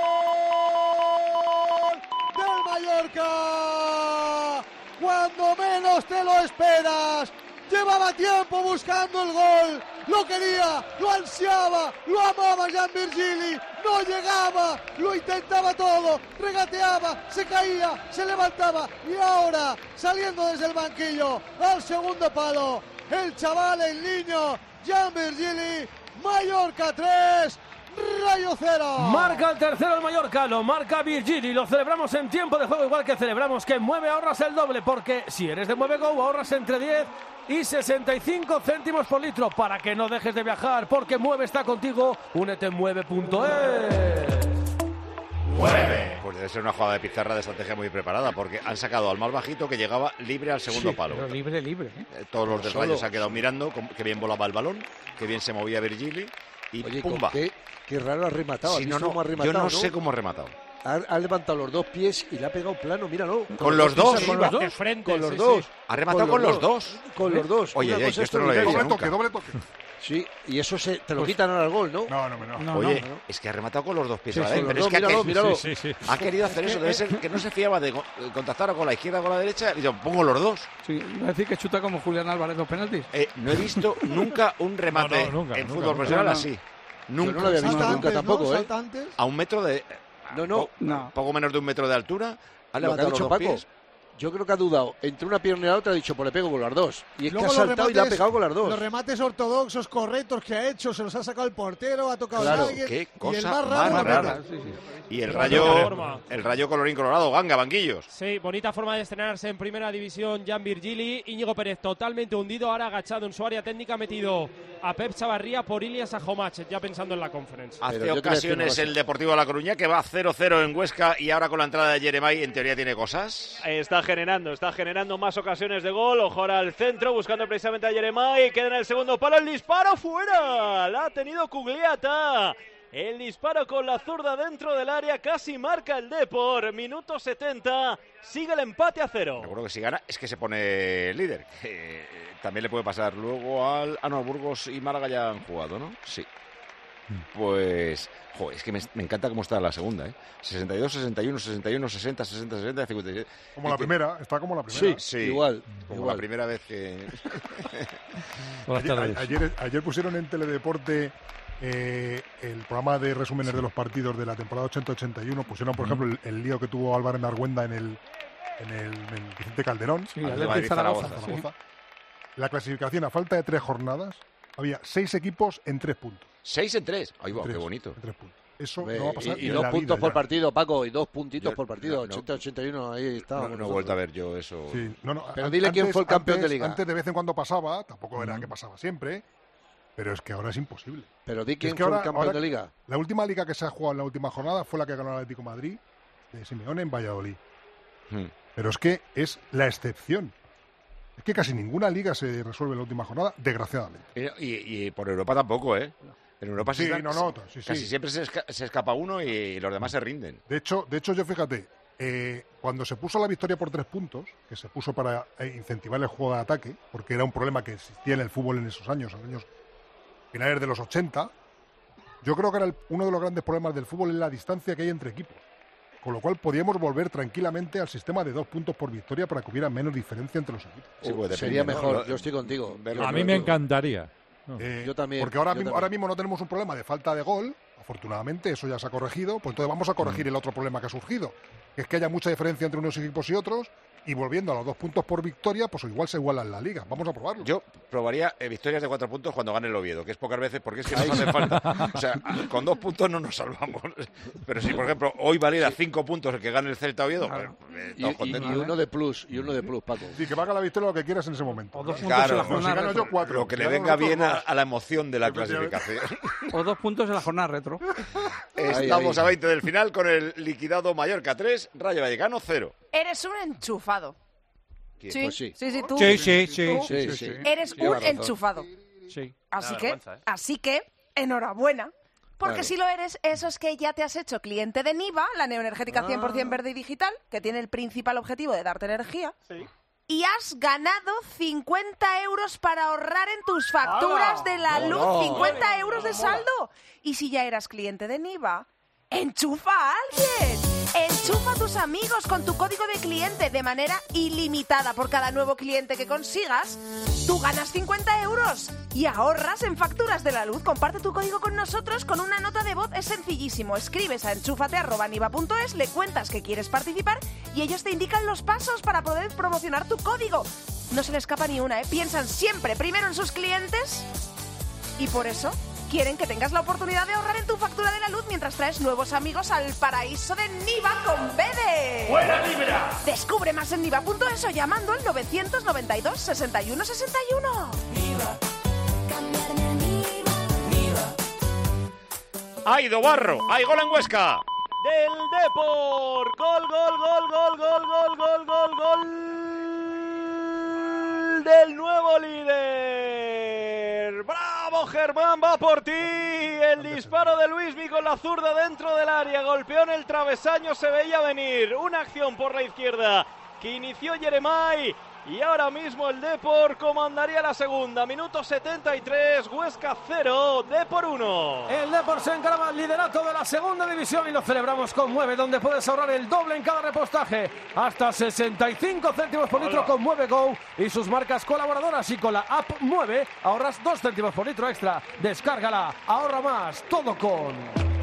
Speaker 16: Del Mallorca, cuando menos te lo esperas. Llevaba tiempo buscando el gol, lo quería, lo ansiaba, lo amaba Jan Virgili, no llegaba, lo intentaba todo, regateaba, se caía, se levantaba y ahora, saliendo desde el banquillo, al segundo palo, el chaval, el niño, Jan Virgili, Mallorca 3, Rayo 0.
Speaker 4: Marca el tercero el Mallorca, lo marca Virgili. Lo celebramos en tiempo de juego, igual que celebramos que en Mueve ahorras el doble, porque si eres de Mueve Go ahorras entre 10 y 65 céntimos por litro, para que no dejes de viajar, porque Mueve está contigo. Únete en mueve.es.
Speaker 5: Pues debe ser una jugada de pizarra de estrategia muy preparada, porque han sacado al más bajito que llegaba libre al segundo palo.
Speaker 3: Pero libre.
Speaker 5: Todos los del Rayo se han quedado mirando, que bien volaba el balón, que bien se movía Virgili y
Speaker 12: oye,
Speaker 5: ¡pumba!
Speaker 12: Qué raro ha rematado.
Speaker 5: Sí, cómo ha rematado, yo no sé cómo ha rematado.
Speaker 12: Ha levantado los dos pies y le ha pegado plano, míralo.
Speaker 5: ¿Con los dos?
Speaker 12: Con los dos.
Speaker 10: De frente,
Speaker 12: con los dos.
Speaker 5: Ha rematado con los dos.
Speaker 12: Con los dos.
Speaker 5: Oye, esto no lo he visto nunca.
Speaker 2: Doble toque.
Speaker 12: Sí, y eso te lo quitan ahora al gol, ¿no?
Speaker 2: No.
Speaker 5: Oye, es que ha rematado con los dos pies a la vez.
Speaker 12: Pero es que
Speaker 5: míralo. Ha querido hacer eso. Debe ser que no se fiaba de contactar con la izquierda o con la derecha. Y yo pongo los dos.
Speaker 3: Sí, iba a decir que chuta como Julián Álvarez los penaltis.
Speaker 5: No he visto nunca un remate en fútbol profesional así. Nunca.
Speaker 12: Yo no lo había visto nunca tampoco, ¿eh?
Speaker 5: A un metro de... Poco menos de un metro de altura. Ha levantado los dos pies.
Speaker 12: Yo creo que ha dudado entre una pierna y la otra, ha dicho, pues le pego con las dos. Y es que ha saltado y le ha pegado con las dos.
Speaker 16: Los remates ortodoxos, correctos que ha hecho, se los ha sacado el portero, ha tocado
Speaker 5: a
Speaker 16: alguien.
Speaker 5: Qué cosa
Speaker 16: y el más raro.
Speaker 5: Y el Rayo colorín colorado, ganga, banquillos.
Speaker 10: Sí, bonita forma de estrenarse en primera división Jan Virgili. Íñigo Pérez totalmente hundido, ahora agachado en su área técnica, metido a Pep Chavarría por Ilias Ajomach, ya pensando en la Conference.
Speaker 5: Hace ocasiones el Deportivo de La Coruña, que va 0-0 en Huesca, y ahora con la entrada de Jeremai, en teoría tiene cosas.
Speaker 13: Está generando más ocasiones de gol. Ojo ahora al centro, buscando precisamente a Jeremai. Queda en el segundo palo, el disparo fuera. La ha tenido Cugliata. El disparo con la zurda dentro del área, casi marca el Depor. Minuto 70, sigue el empate a 0.
Speaker 5: Recuerdo que si gana es que se pone líder. También le puede pasar luego al... no, Burgos y Málaga ya han jugado, ¿no? Sí. Pues... es que me encanta cómo está la segunda, ¿eh? 62, 61, 61, 60, 60, 60, 57.
Speaker 2: Como la primera, está como la primera.
Speaker 5: Sí,
Speaker 12: igual.
Speaker 5: La primera vez que...
Speaker 2: ayer pusieron en Teledeporte el programa de resúmenes de los partidos de la temporada 80-81. Pusieron, por ejemplo, el lío que tuvo Álvaro Argüenda en el Vicente Calderón.
Speaker 3: Sí, el Zaragoza.
Speaker 2: La clasificación, a falta de 3 jornadas, había 6 equipos en 3 puntos.
Speaker 5: 6 en 3. Ay, qué bonito.
Speaker 2: En 3 puntos. Eso no va a pasar.
Speaker 12: Y 2 puntos por partido, Paco, y 2 puntitos por partido. 80-81, ahí está.
Speaker 5: No he vuelto a ver yo eso.
Speaker 2: Sí,
Speaker 12: pero dile quién fue el campeón de liga.
Speaker 2: Antes de vez en cuando pasaba, tampoco era que pasaba siempre, pero es que ahora es imposible.
Speaker 12: Pero di quién fue el campeón de liga.
Speaker 2: La última liga que se ha jugado en la última jornada fue la que ganó el Atlético de Madrid, de Simeone, en Valladolid. Pero es que es la excepción. Es que casi ninguna liga se resuelve en la última jornada, desgraciadamente.
Speaker 5: Y por Europa tampoco, ¿eh? En Europa casi siempre se escapa uno y los demás se rinden.
Speaker 2: De hecho yo fíjate, cuando se puso la victoria por 3 puntos, que se puso para incentivar el juego de ataque, porque era un problema que existía en el fútbol en esos años finales de los 80, yo creo que era uno de los grandes problemas del fútbol es la distancia que hay entre equipos. Con lo cual podíamos volver tranquilamente al sistema de 2 puntos por victoria para que hubiera menos diferencia entre los equipos.
Speaker 12: Sí, pues sería mejor, yo estoy contigo.
Speaker 7: A mí me encantaría.
Speaker 12: Yo también.
Speaker 2: Porque ahora mismo no tenemos un problema de falta de gol, afortunadamente, eso ya se ha corregido, pues entonces vamos a corregir el otro problema que ha surgido, que es que haya mucha diferencia entre unos equipos y otros, y volviendo a los 2 puntos por victoria, pues igual se iguala en la liga. Vamos a probarlo.
Speaker 5: Yo probaría victorias de 4 puntos cuando gane el Oviedo, que es pocas veces porque es que nos hace falta. O sea, con 2 puntos no nos salvamos. Pero si, por ejemplo, hoy valiera 5 puntos el que gane el Celta Oviedo,
Speaker 12: y uno de plus, Paco.
Speaker 2: Sí, que valga la victoria lo que quieras en ese momento.
Speaker 3: O 2 puntos en la jornada
Speaker 2: si gano yo 4.
Speaker 5: Lo que le venga bien a la emoción de la clasificación.
Speaker 3: O 2 puntos en la jornada retro.
Speaker 5: Estamos a 20 del final con el liquidado Mallorca 3, Rayo Vallecano 0.
Speaker 9: Eres un enchufado.
Speaker 5: Sí.
Speaker 12: Pues sí.
Speaker 9: Sí, tú.
Speaker 12: Sí.
Speaker 9: Eres un enchufado.
Speaker 3: Sí.
Speaker 9: Así que, enhorabuena. Porque si lo eres, eso es que ya te has hecho cliente de Niva, la neoenergética 100% verde y digital, que tiene el principal objetivo de darte energía.
Speaker 13: Sí.
Speaker 9: Y has ganado 50 euros para ahorrar en tus facturas de la luz. 50 euros de saldo. Y si ya eras cliente de Niva, ¡enchufa a alguien! Enchufa a tus amigos con tu código de cliente de manera ilimitada. Por cada nuevo cliente que consigas, tú ganas 50 euros y ahorras en facturas de la luz. Comparte tu código con nosotros con una nota de voz. Es sencillísimo. Escribes a enchufate@niva.es, le cuentas que quieres participar y ellos te indican los pasos para poder promocionar tu código. No se le escapa ni una, ¿eh? Piensan siempre primero en sus clientes y por eso quieren que tengas la oportunidad de ahorrar en tu factura traes nuevos amigos al paraíso de Niva con BD.
Speaker 4: ¡Buena libra!
Speaker 9: Descubre más en niva.es o llamando al 992 61 61.
Speaker 5: ¡Ay, Dobarro! ¡Hay gol en Huesca!
Speaker 13: Del Depor. Gol del nuevo líder. ¡Bravo, Germán! ¡Va por ti! El disparo de Luismi con la zurda dentro del área. Golpeó en el travesaño, se veía venir. Una acción por la izquierda que inició Yeremay. Y ahora mismo el Depor comandaría la segunda. Minuto 73, Huesca 0, Depor 1.
Speaker 4: El Depor se encarama al liderato de la segunda división y lo celebramos con Mueve, donde puedes ahorrar el doble en cada repostaje. Hasta 65 céntimos por litro con Mueve Go y sus marcas colaboradoras. Y con la app Mueve ahorras 2 céntimos por litro extra. Descárgala, ahorra más, todo con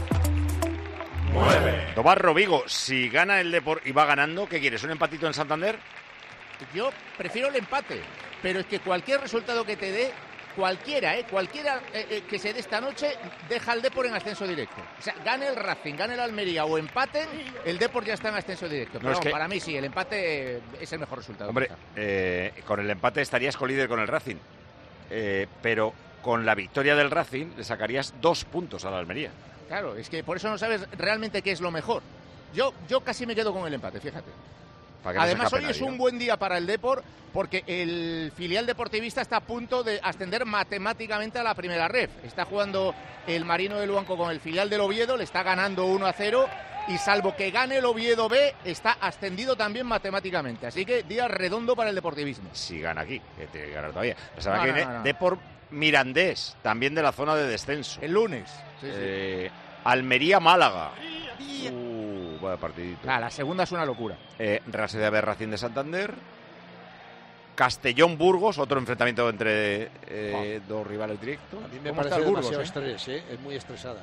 Speaker 5: Mueve. Dobarro, Vigo, si gana el Depor y va ganando, ¿qué quieres? ¿Un empatito en Santander?
Speaker 22: Yo prefiero el empate, pero es que cualquier resultado que te dé, cualquiera que se dé esta noche, deja al Depor en ascenso directo. O sea, gane el Racing, gane el Almería o empaten, el Depor ya está en ascenso directo. Pero para mí sí, el empate es el mejor resultado.
Speaker 5: Hombre, con el empate estarías colíder con el Racing, pero con la victoria del Racing le sacarías 2 puntos a la Almería.
Speaker 22: Claro, es que por eso no sabes realmente qué es lo mejor. Yo casi me quedo con el empate, fíjate. Además, hoy es un buen día para el Depor porque el filial deportivista está a punto de ascender matemáticamente a la primera ref. Está jugando el Marino de Luanco con el filial del Oviedo, le está ganando 1-0 y salvo que gane el Oviedo B, está ascendido también matemáticamente. Así que día redondo para el deportivismo.
Speaker 5: Si gana aquí, que tiene que ganar todavía. La semana que viene, Depor Mirandés, también de la zona de descenso.
Speaker 22: El lunes.
Speaker 5: Almería-Málaga. Vaya partidito.
Speaker 22: La segunda es una locura.
Speaker 5: Real Sociedad B Racing de Santander. Castellón-Burgos, otro enfrentamiento entre dos rivales directos.
Speaker 12: A mí me parece demasiado estrés, es muy estresada.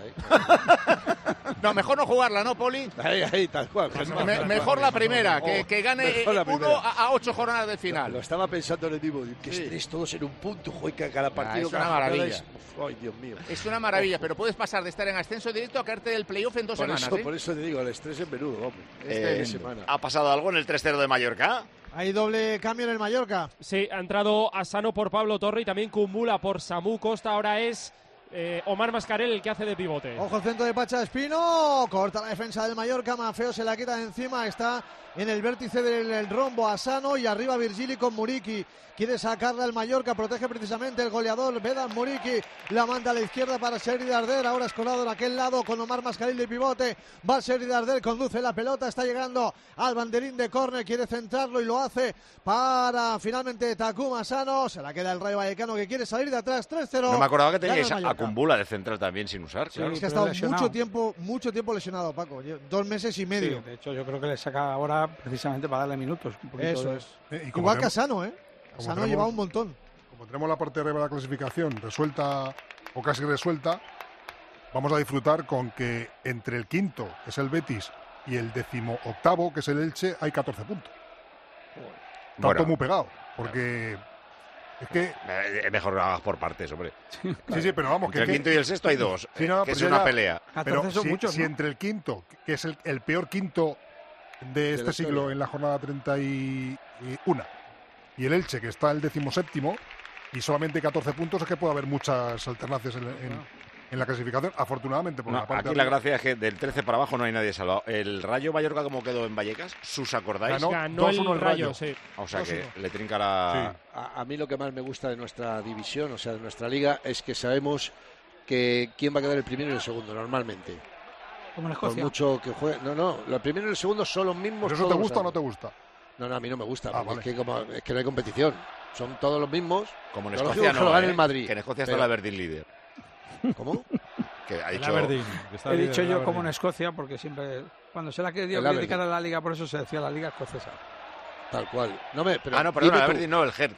Speaker 22: No, mejor no jugarla, ¿no, Poli?
Speaker 12: Ahí, tal cual.
Speaker 22: Mejor la primera, que gane uno a 8 jornadas del final.
Speaker 12: Lo estaba pensando en el mismo, que estés todos en un punto, juega cada partido.
Speaker 22: Es una maravilla.
Speaker 12: Ay, Dios mío.
Speaker 22: Es una maravilla, pero puedes pasar de estar en ascenso directo a caerte del playoff en 2 semanas.
Speaker 12: Por eso te digo, el estrés es menudo, hombre. Semana.
Speaker 5: ¿Ha pasado algo en el 3-0 de Mallorca?
Speaker 16: Hay doble cambio en el Mallorca.
Speaker 10: Sí, ha entrado Asano por Pablo Torre y también Kumbula por Samu Costa. Ahora es Omar Mascarell el que hace de pivote.
Speaker 16: Ojo, centro de Pacha Espino. Corta la defensa del Mallorca. Mafeo se la quita de encima. Está en el vértice del rombo Asano y arriba Virgili con Muriqui. Quiere sacarla el Mallorca, protege precisamente el goleador Vedan Muriqui, la manda a la izquierda para Sergi Darder, ahora escolado en aquel lado con Omar Mascarell de pivote, va Sergi Darder, conduce la pelota, está llegando al banderín de córner, quiere centrarlo y lo hace para finalmente Takuma Asano, se la queda el Rayo Vallecano que quiere salir de atrás, 3-0.
Speaker 5: No me acordaba que teníais a Kumbula de central también sin usar.
Speaker 16: Sí, claro. Es que ha estado mucho tiempo lesionado, Paco, 2 meses y medio.
Speaker 3: Sí, de hecho yo creo que le saca ahora precisamente para darle minutos.
Speaker 16: Eso es. Igual que Asano, Asano lleva un montón.
Speaker 2: Como tenemos la parte de arriba de la clasificación resuelta o casi resuelta, vamos a disfrutar con que entre el quinto, que es el Betis, y el 18º, que es el Elche, hay 14 puntos. Está todo muy pegado, porque es que...
Speaker 5: Es mejor hagas por partes, hombre.
Speaker 2: Sí, pero vamos...
Speaker 5: Entre el quinto y el sexto hay 2,
Speaker 2: sí, no,
Speaker 5: que es una pelea.
Speaker 2: Pero si entre el quinto, que es el peor quinto de este siglo en la jornada 31, y el Elche, que está el 17º, y solamente 14 puntos, es que puede haber muchas alternancias en la clasificación, afortunadamente. Por la parte
Speaker 5: aquí la gracia es que del 13 para abajo no hay nadie salvado. El Rayo Mallorca, como quedó en Vallecas, ¿sus acordáis?
Speaker 10: Ganó el Rayo, sí.
Speaker 5: O sea que le trinca la...
Speaker 12: Sí. A mí lo que más me gusta de nuestra división, o sea, de nuestra liga, es que sabemos que quién va a quedar el primero y el segundo, normalmente.
Speaker 3: Como en Escocia.
Speaker 12: Por mucho que juegue... No, el primero y el segundo son los mismos.
Speaker 2: ¿Pero eso te gusta o no te gusta?
Speaker 12: No, a mí no me gusta, porque es que no hay competición. Son todos los mismos.
Speaker 5: Como en Escocia no,
Speaker 12: gana el Madrid.
Speaker 5: Que en Escocia está el Aberdeen líder.
Speaker 12: ¿Cómo?
Speaker 5: Que ha dicho...
Speaker 3: He dicho yo como en Escocia, porque siempre, cuando se la ha querido criticar a la liga, por eso se decía la liga escocesa.
Speaker 12: Tal cual.
Speaker 5: Perdón, el Aberdeen no, el Heart.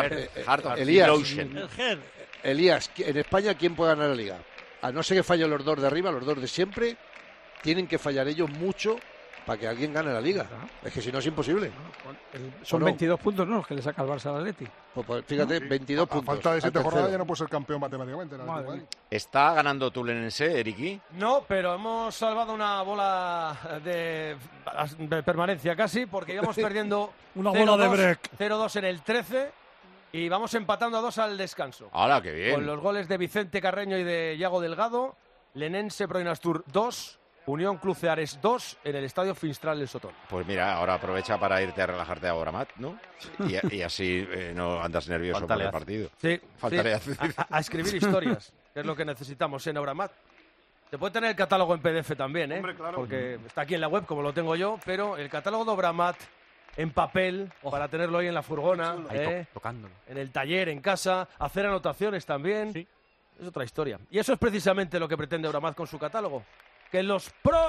Speaker 12: Elías, en España, ¿quién puede ganar la liga? A no ser que fallen los dos de arriba, los dos de siempre, tienen que fallar ellos mucho para que alguien gane la Liga. Es que si no es imposible.
Speaker 3: Son 22 puntos, ¿no?, los que le saca el Barça al Atleti.
Speaker 12: Pues fíjate, 22 puntos.
Speaker 2: A falta de 7 jornadas ya no puede ser campeón matemáticamente.
Speaker 5: ¿Está ganando Tulenense, Eriki?
Speaker 4: No, pero hemos salvado una bola de permanencia casi, porque íbamos perdiendo
Speaker 3: una bola de break.
Speaker 4: 0-2 en el 13 y vamos empatando a 2 al descanso.
Speaker 5: ¡Hala, qué bien!
Speaker 4: Con los goles de Vicente Carreño y de Iago Delgado, Lenense Proinastur 2, Unión Club Ceares 2 en el Estadio Finstral del Sotón.
Speaker 5: Pues mira, ahora aprovecha para irte a relajarte a Obramat, ¿no? Y así no andas nervioso por el partido.
Speaker 4: Sí,
Speaker 5: Faltaría
Speaker 4: a escribir historias, que es lo que necesitamos en Obramat. Se puede tener el catálogo en PDF también, ¿eh?
Speaker 2: Hombre, claro.
Speaker 4: Porque está aquí en la web, como lo tengo yo, pero el catálogo de Obramat en papel, para tenerlo ahí en la furgona,
Speaker 17: tocándolo.
Speaker 4: En el taller, en casa, hacer anotaciones también. Sí. Es otra historia. Y eso es precisamente lo que pretende Obramat con su catálogo. Que los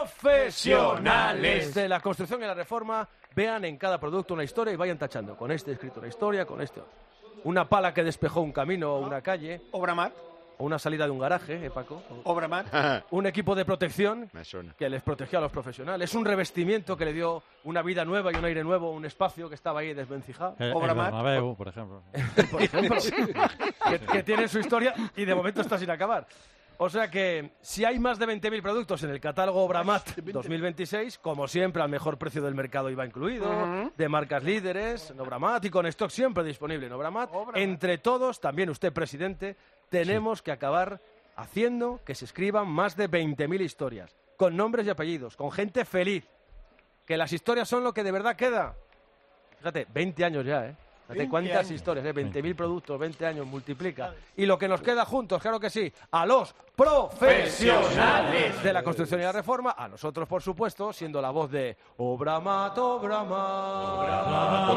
Speaker 4: profesionales de la construcción y la reforma vean en cada producto una historia y vayan tachando. Con este he escrito una historia, con este otro. Una pala que despejó un camino o una calle.
Speaker 6: Obramat.
Speaker 4: O una salida de un garaje, Paco.
Speaker 6: Obramat.
Speaker 4: Un equipo de protección que les protegió a los profesionales. Un revestimiento que le dio una vida nueva y un aire nuevo, un espacio que estaba ahí desvencijado.
Speaker 15: Obramat. Bernabéu, por ejemplo.
Speaker 4: Por ejemplo, que tiene su historia y de momento está sin acabar. O sea que si hay más de 20.000 productos en el catálogo Obramat 2026, como siempre al mejor precio del mercado IVA incluido, de marcas líderes, en Obramat y con stock siempre disponible en Obramat. Entre todos, también usted, presidente, tenemos que acabar haciendo que se escriban más de 20.000 historias, con nombres y apellidos, con gente feliz, que las historias son lo que de verdad queda. Fíjate, 20 años ya, ¿eh? Fíjate cuántas historias, 20.000 productos, 20 años, multiplica. Y lo que nos queda juntos, claro que sí, a los profesionales de la construcción y la reforma, a nosotros, por supuesto, siendo la voz de Obramat, Obramat, Obramat,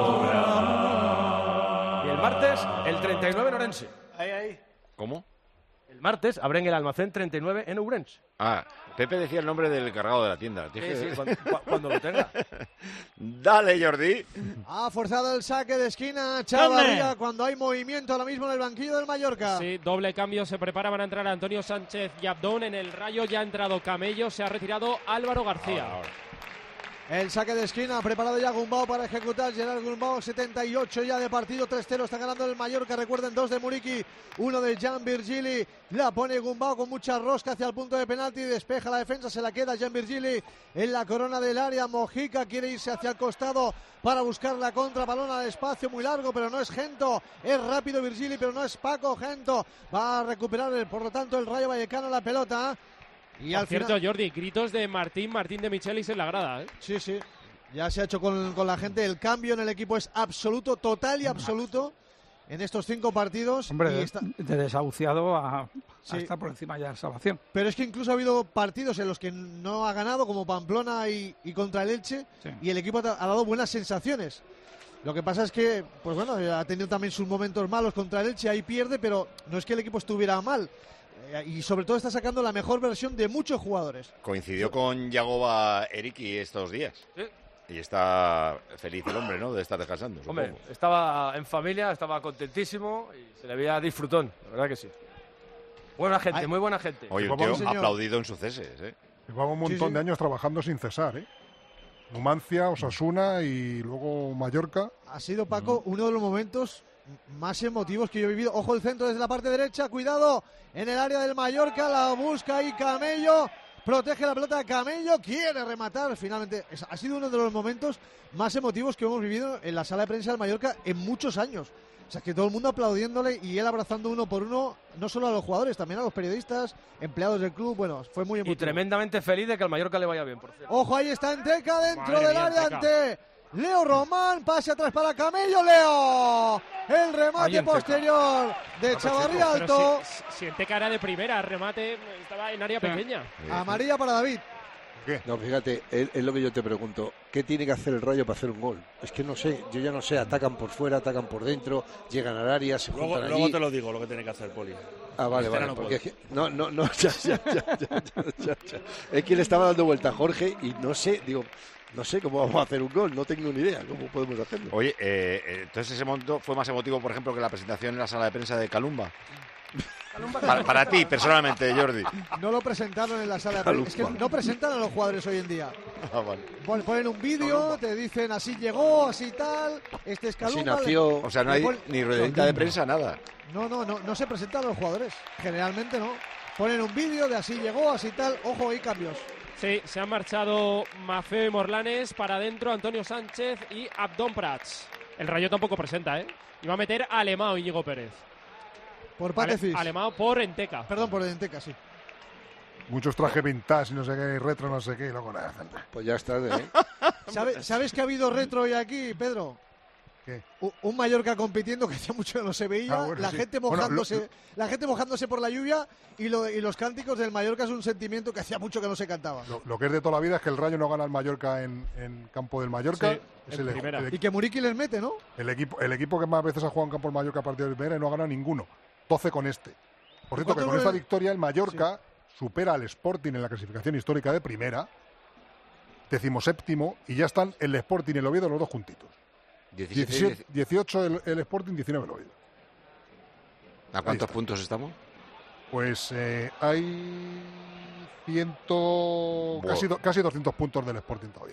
Speaker 4: Obramat. Y el martes, el 39 en Orense.
Speaker 6: Ahí.
Speaker 5: ¿Cómo?
Speaker 4: El martes abren el almacén 39 en Ourense.
Speaker 5: Ah, Pepe decía el nombre del cargado de la tienda.
Speaker 4: Sí, cuando lo tenga.
Speaker 5: Dale, Jordi.
Speaker 16: Ha forzado el saque de esquina Chavarría cuando hay movimiento ahora mismo en el banquillo del Mallorca.
Speaker 10: Sí, doble cambio, se prepara para entrar Antonio Sánchez y Abdón. En el Rayo ya ha entrado Camello, se ha retirado Álvaro García.
Speaker 5: Ahora.
Speaker 16: El saque de esquina, preparado ya Gumbau para ejecutar. Gerard Gumbau, 78 ya de partido, 3-0, está ganando el Mallorca. Recuerden, 2 de Muriqui, 1 de Jan Virgili. La pone Gumbau con mucha rosca hacia el punto de penalti. Despeja la defensa, se la queda Jan Virgili en la corona del área. Mojica quiere irse hacia el costado para buscar la contra. Balón al espacio, muy largo, pero no es Gento. Es rápido Virgili, pero no es Paco Gento. Va a recuperar, por lo tanto, el Rayo Vallecano la pelota.
Speaker 10: Y al cierto, final... Jordi, gritos de Martín de Michelis en la grada, ¿eh?
Speaker 16: Sí, sí. Ya se ha hecho con la gente. El cambio en el equipo es absoluto, total y absoluto en estos 5 partidos.
Speaker 3: Hombre, de desahuciado a estar por encima ya de salvación.
Speaker 16: Pero es que incluso ha habido partidos en los que no ha ganado, como Pamplona y contra el Elche, y el equipo ha dado buenas sensaciones. Lo que pasa es que, pues bueno, ha tenido también sus momentos malos contra el Elche, ahí pierde, pero no es que el equipo estuviera mal. Y sobre todo está sacando la mejor versión de muchos jugadores.
Speaker 5: Coincidió con Yagoba Eriki estos días.
Speaker 4: Sí.
Speaker 5: Y está feliz el hombre, ¿no?, de estar descansando.
Speaker 4: Hombre,
Speaker 5: supongo.
Speaker 4: estaba en familia, estaba contentísimo y se le veía disfrutón, la verdad que sí. Buena gente, muy buena gente.
Speaker 5: Oye, un tío aplaudido en sus ceses, ¿eh?
Speaker 2: Llevaba un montón de años trabajando sin cesar, ¿eh? Numancia, Osasuna y luego Mallorca.
Speaker 16: Ha sido, Paco, uno de los momentos más emotivos que yo he vivido. Ojo el centro desde la parte derecha, cuidado en el área del Mallorca, la busca ahí Camello, protege la pelota Camello, quiere rematar, finalmente ha sido uno de los momentos más emotivos que hemos vivido en la sala de prensa del Mallorca en muchos años. O sea, que todo el mundo aplaudiéndole y él abrazando uno por uno, no solo a los jugadores, también a los periodistas, empleados del club. Bueno, fue muy emotivo.
Speaker 4: Y tremendamente feliz de que al Mallorca le vaya bien, por cierto.
Speaker 16: Ojo, ahí está Enteca dentro del área ante Leo Román, pase atrás para Camello, Leo. El remate posterior de Chavarría Alto.
Speaker 10: Si Enteca era de primera, remate estaba en área pequeña.
Speaker 16: Amarilla para David.
Speaker 12: ¿Qué? No, fíjate, es lo que yo te pregunto. ¿Qué tiene que hacer el Rayo para hacer un gol? Es que no sé, yo ya no sé. Atacan por fuera, atacan por dentro, llegan al área, se juntan allí.
Speaker 18: Luego te lo digo lo que tiene que hacer, Poli.
Speaker 12: Ah, vale, vale. Porque es que, no, ya. Es que le estaba dando vuelta a Jorge y no sé, no sé cómo vamos a hacer un gol, no tengo ni idea cómo podemos hacerlo.
Speaker 5: Oye, entonces ese momento fue más emotivo, por ejemplo, que la presentación en la sala de prensa de Calumba. Para ti, personalmente, Jordi.
Speaker 16: No lo presentaron en la sala de prensa. Es que no presentan a los jugadores hoy en día.
Speaker 5: Vale.
Speaker 16: Ponen un vídeo, te dicen así llegó, así tal, este es Calumba.
Speaker 5: O sea, no hay ni ruedita de prensa, nada.
Speaker 16: No se presentan a los jugadores. Generalmente no. Ponen un vídeo de así llegó, así tal. Ojo, hay cambios.
Speaker 10: Sí, se han marchado Mafeo y Morlanes, para adentro Antonio Sánchez y Abdón Prats. El Rayo tampoco presenta, ¿eh? Iba a meter a Alemão Íñigo Pérez.
Speaker 16: Por Patecis.
Speaker 10: Alemão por Enteca.
Speaker 16: Perdón, por Enteca, sí.
Speaker 2: Muchos trajes vintage y no sé qué, retro, no sé qué, y luego nada.
Speaker 12: Pues ya está, ¿eh?
Speaker 16: ¿Sabes que ha habido retro hoy aquí, Pedro?
Speaker 2: ¿Qué?
Speaker 16: Un Mallorca compitiendo que hacía mucho que no se veía, la gente mojándose por la lluvia y los cánticos del Mallorca es un sentimiento que hacía mucho que no se cantaba.
Speaker 2: Lo que es de toda la vida es que el Rayo no gana al Mallorca en campo del Mallorca.
Speaker 10: Sí,
Speaker 16: y que Muriqui les mete, ¿no?
Speaker 2: El equipo que más veces ha jugado en campo del Mallorca a partir de primera y no ha ganado ninguno. 12 con este. Por cierto, que con esta victoria el Mallorca supera al Sporting en la clasificación histórica de primera, 17º, y ya están el Sporting y el Oviedo los dos juntitos. 18 el Sporting, 19 el Oviedo.
Speaker 5: ¿A cuántos puntos estamos?
Speaker 2: Pues hay casi 200 puntos del Sporting todavía.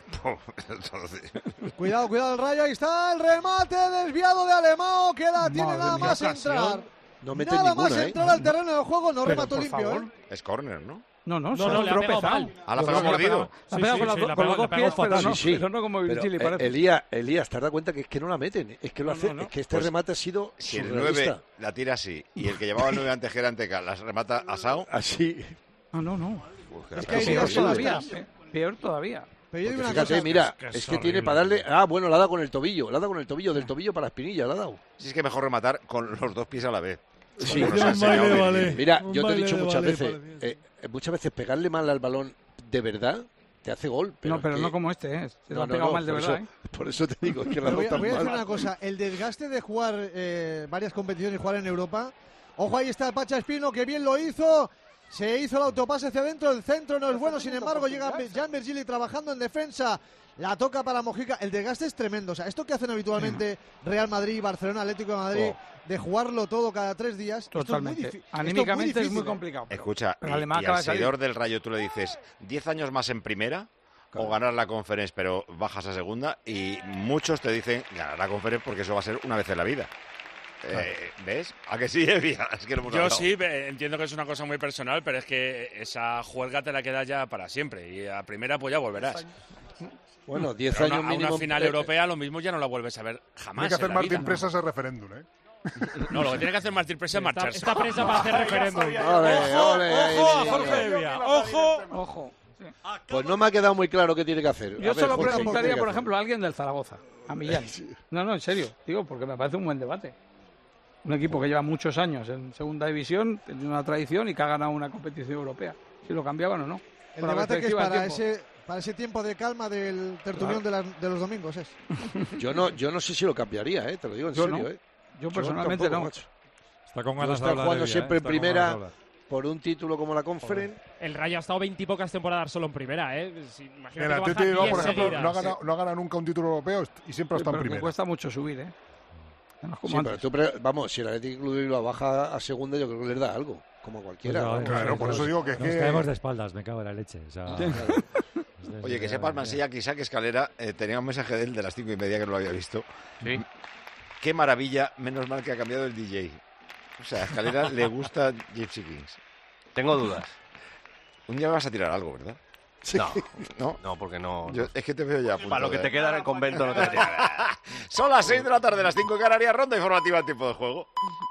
Speaker 16: Cuidado el Rayo, ahí está el remate desviado de Alemão, que tiene nada más entrar.
Speaker 12: No mete
Speaker 16: nada
Speaker 12: ninguna,
Speaker 16: más entrar al terreno del juego, no remató limpio,
Speaker 5: favor. Es córner, ¿no?
Speaker 3: No,
Speaker 10: le ha pegado mal.
Speaker 5: ¿La pegado mordido?
Speaker 3: La ha pegado con los dos pies, pero no como Virgili, parece.
Speaker 12: Elías, ¿te das cuenta que es que no la meten? Es que lo hace, es que este remate ha sido
Speaker 5: si el 9 la tira así y el que llevaba el 9 antes que era Anteca la remata asado.
Speaker 12: Así.
Speaker 3: No.
Speaker 16: Es que
Speaker 3: peor todavía.
Speaker 12: Fíjate, mira, es que tiene para darle. Bueno, la ha dado con el tobillo. La ha dado con el tobillo, del tobillo para la espinilla, la ha dado.
Speaker 5: Sí, es que mejor rematar con los dos pies a la vez.
Speaker 12: Sí, mira, yo te he dicho muchas veces pegarle mal al balón de verdad te hace gol. Pero
Speaker 3: no como este, se lo ha pegado mal de verdad.
Speaker 12: Por eso te digo, es que
Speaker 16: voy a decir una cosa, el desgaste de jugar varias competiciones y jugar en Europa. Ojo, ahí está el Pacha Espino, que bien lo hizo. Se hizo el autopase hacia adentro, el centro no es bueno, sin embargo llega Jan Virgili trabajando en defensa, la toca para Mojica, el desgaste es tremendo, o sea, esto que hacen habitualmente Real Madrid, Barcelona, Atlético de Madrid, de jugarlo todo cada 3 días,
Speaker 3: totalmente. Anímicamente es muy complicado.
Speaker 5: Escucha, y al seguidor del Rayo tú le dices 10 años más en primera o ganar la Conference pero bajas a segunda, y muchos te dicen ganar la Conference porque eso va a ser una vez en la vida. ¿Ves? ¿A que sí, Evia? Es que lo hemos
Speaker 18: Yo
Speaker 5: hablado.
Speaker 18: sí, entiendo que es una cosa muy personal, pero es que esa juerga te la quedas ya para siempre y a primera pues ya volverás.
Speaker 12: Bueno, 10 años mínimo.
Speaker 18: A una final europea lo mismo ya no la vuelves a ver jamás.
Speaker 2: Tiene que hacer Martín Presa ese referéndum, ¿eh?
Speaker 18: No, lo que tiene que hacer Martín Presa es marcharse.
Speaker 10: Está presa para hacer referéndum.
Speaker 18: ¡Ojo, Jorge Evia! ¡Ojo!
Speaker 12: Pues no me ha quedado muy claro qué tiene que hacer.
Speaker 3: Yo solo preguntaría, por ejemplo, a alguien del Zaragoza, a Millán. No, en serio, digo, porque me parece un buen debate. Un equipo que lleva muchos años en segunda división, tiene una tradición y que ha ganado una competición europea. Si lo cambiaban o no.
Speaker 16: El debate que es para ese tiempo de calma del tertulión de los domingos es.
Speaker 12: Yo no sé si lo cambiaría, te lo digo en serio.
Speaker 3: No. Yo personalmente no.
Speaker 15: Está con ganas de hablar
Speaker 12: jugando siempre en primera por un título como la Conference.
Speaker 10: El Rayo ha estado 20 y pocas temporadas solo en primera, ¿eh?
Speaker 2: El Atlético, por ejemplo, no ha ganado nunca un título europeo y siempre ha estado en primera.
Speaker 3: Cuesta mucho subir, ¿eh?
Speaker 12: Sí, pero si el Atlético Club de Bilbao baja a segunda, yo creo que les da algo, como cualquiera.
Speaker 2: Claro, por eso digo que
Speaker 15: nos caemos de espaldas, me cago en la leche. O sea,
Speaker 5: Oye, que sepas, Mansilla, que Isaac Escalera tenía un mensaje de él de las 5:30 que no lo había visto.
Speaker 17: Sí.
Speaker 5: Qué maravilla, menos mal que ha cambiado el DJ. O sea, a Escalera le gusta Gypsy Kings.
Speaker 20: Tengo dudas.
Speaker 5: Un día me vas a tirar algo, ¿verdad?
Speaker 20: Sí. No, porque no.
Speaker 5: Es que te veo ya a punto.
Speaker 20: Para lo que te queda en el convento no te tiras.
Speaker 5: Son las 6 de la tarde, las 5 en Canarias, ronda informativa en tiempo de juego.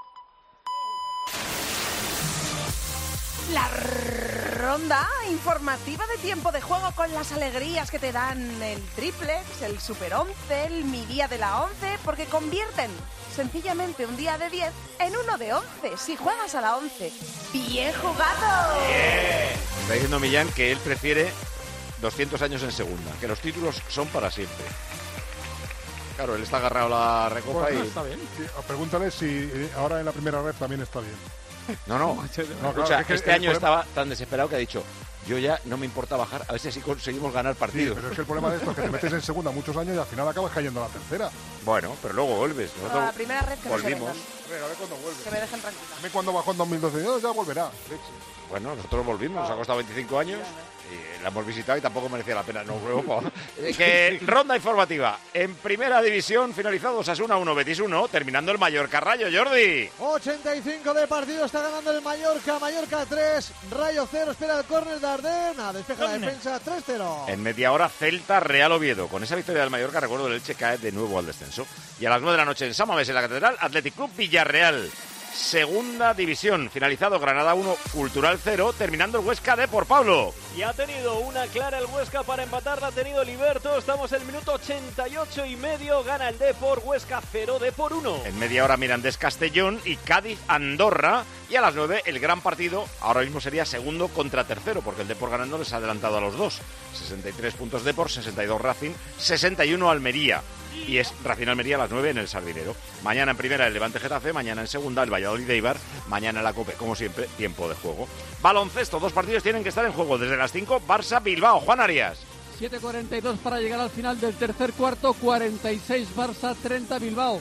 Speaker 9: La ronda informativa de tiempo de juego con las alegrías que te dan el triplex, el super 11, el mi día de la 11, porque convierten sencillamente un día de 10 en uno de 11 si juegas a la 11. ¡Bien jugado!
Speaker 5: Está diciendo Millán que él prefiere 200 años en segunda, que los títulos son para siempre. Claro, él está agarrado a la recopa y...
Speaker 2: Está bien. Pregúntale si ahora en la primera red también está bien.
Speaker 5: No, escucha, es que este año estaba tan desesperado que ha dicho, yo ya no me importa bajar, a ver si así conseguimos ganar partidos.
Speaker 2: Sí, pero es que el problema de esto es que te metes en segunda muchos años y al final acabas cayendo a la tercera.
Speaker 5: Bueno, pero luego vuelves. Nosotros
Speaker 9: la primera red que
Speaker 5: volvimos.
Speaker 2: A ver cuándo vuelve.
Speaker 9: Que me dejen tranquila.
Speaker 2: A mí cuando bajó en 2012 ya volverá.
Speaker 5: Bueno, nosotros volvimos, nos ha costado 25 años y la hemos visitado y tampoco merecía la pena. No, que ronda informativa. En primera división, finalizado Osasuna 1, Betis 1, terminando el Mallorca Rayo, Jordi.
Speaker 16: 85 de partido, está ganando el Mallorca. Mallorca 3, Rayo 0, espera el córner de Ardena, despeja la defensa 3-0.
Speaker 5: En media hora, Celta Real Oviedo. Con esa victoria del Mallorca, recuerdo, el Elche cae de nuevo al descenso. Y a las 9 de la noche en San Mamés, en la Catedral, Athletic Club Villarreal. Segunda división, finalizado Granada 1, Cultural 0, terminando el Huesca de por Pablo.
Speaker 13: Y ha tenido una clara el Huesca para empatarla, ha tenido Liberto, estamos en el minuto 88 y medio, gana el Depor, Huesca 0, Depor 1.
Speaker 5: En media hora Mirandés Castellón y Cádiz Andorra, y a las 9 el gran partido, ahora mismo sería segundo contra tercero, porque el Depor ganando les ha adelantado a los dos, 63 puntos Depor, 62 Racing, 61 Almería. Y es Racing Almería a las 9 en el Sardinero. Mañana en primera el Levante Getafe, mañana en segunda el Valladolid Eibar, mañana en la COPE, como siempre, tiempo de juego. Baloncesto, 2 partidos tienen que estar en juego desde las 5, Barça Bilbao, Juan Arias.
Speaker 11: 7:42 para llegar al final del tercer cuarto, 46 Barça, 30 Bilbao.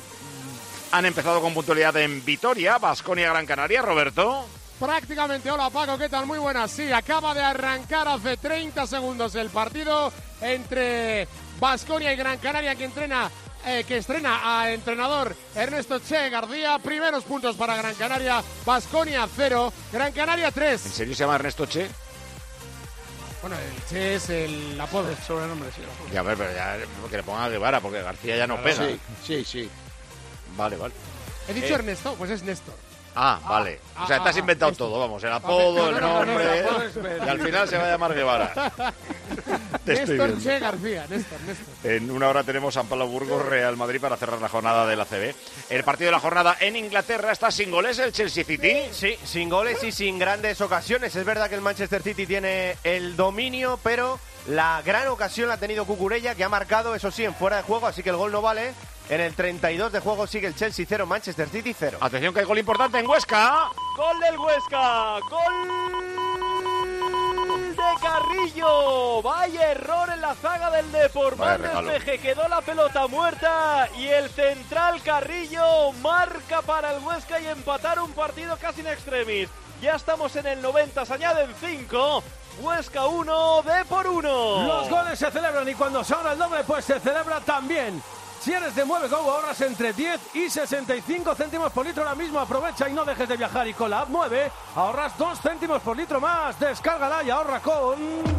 Speaker 5: Han empezado con puntualidad en Vitoria, Baskonia Gran Canaria, Roberto.
Speaker 1: Prácticamente, hola Paco, ¿qué tal? Muy buenas, sí, acaba de arrancar hace 30 segundos el partido entre Baskonia y Gran Canaria que estrena a entrenador Ernesto Che García. Primeros puntos para Gran Canaria, Baskonia 0, Gran Canaria 3.
Speaker 5: ¿En serio se llama Ernesto Che?
Speaker 1: Bueno, el Che es el apodo, el sobrenombre, sí.
Speaker 5: Ya, pero ya que le pongan a Guevara, porque García ya no pega.
Speaker 12: Sí.
Speaker 5: Vale.
Speaker 1: He dicho Ernesto, pues es Néstor.
Speaker 5: Vale. O sea, te has inventado todo, vamos, el apodo, el nombre, y al final se va a llamar Guevara.
Speaker 1: Néstor Che García, Néstor.
Speaker 5: En una hora tenemos San Pablo Burgos, Real Madrid para cerrar la jornada de la ACB. El partido de la jornada en Inglaterra está sin goles el Chelsea City.
Speaker 20: Sí, sin goles y sin grandes ocasiones. Es verdad que el Manchester City tiene el dominio, pero la gran ocasión la ha tenido Cucurella, que ha marcado, eso sí, en fuera de juego, así que el gol no vale. En el 32 de juego sigue el Chelsea 0, Manchester City 0.
Speaker 5: Atención que hay gol importante en Huesca.
Speaker 13: ¡Gol del Huesca! ¡Gol de Carrillo! Vaya error en la zaga del Depor. Mal despeje, quedó la pelota muerta y el central Carrillo marca para el Huesca y empatar un partido casi in extremis. Ya estamos en el 90, se añaden 5. Huesca 1, Depor 1.
Speaker 4: Los goles se celebran y cuando se ahorra el doble, pues se celebra también. Si eres de Mueve Go, ahorras entre 10 y 65 céntimos por litro ahora mismo. Aprovecha y no dejes de viajar. Y con la app Mueve, ahorras 2 céntimos por litro más. Descárgala y ahorra con...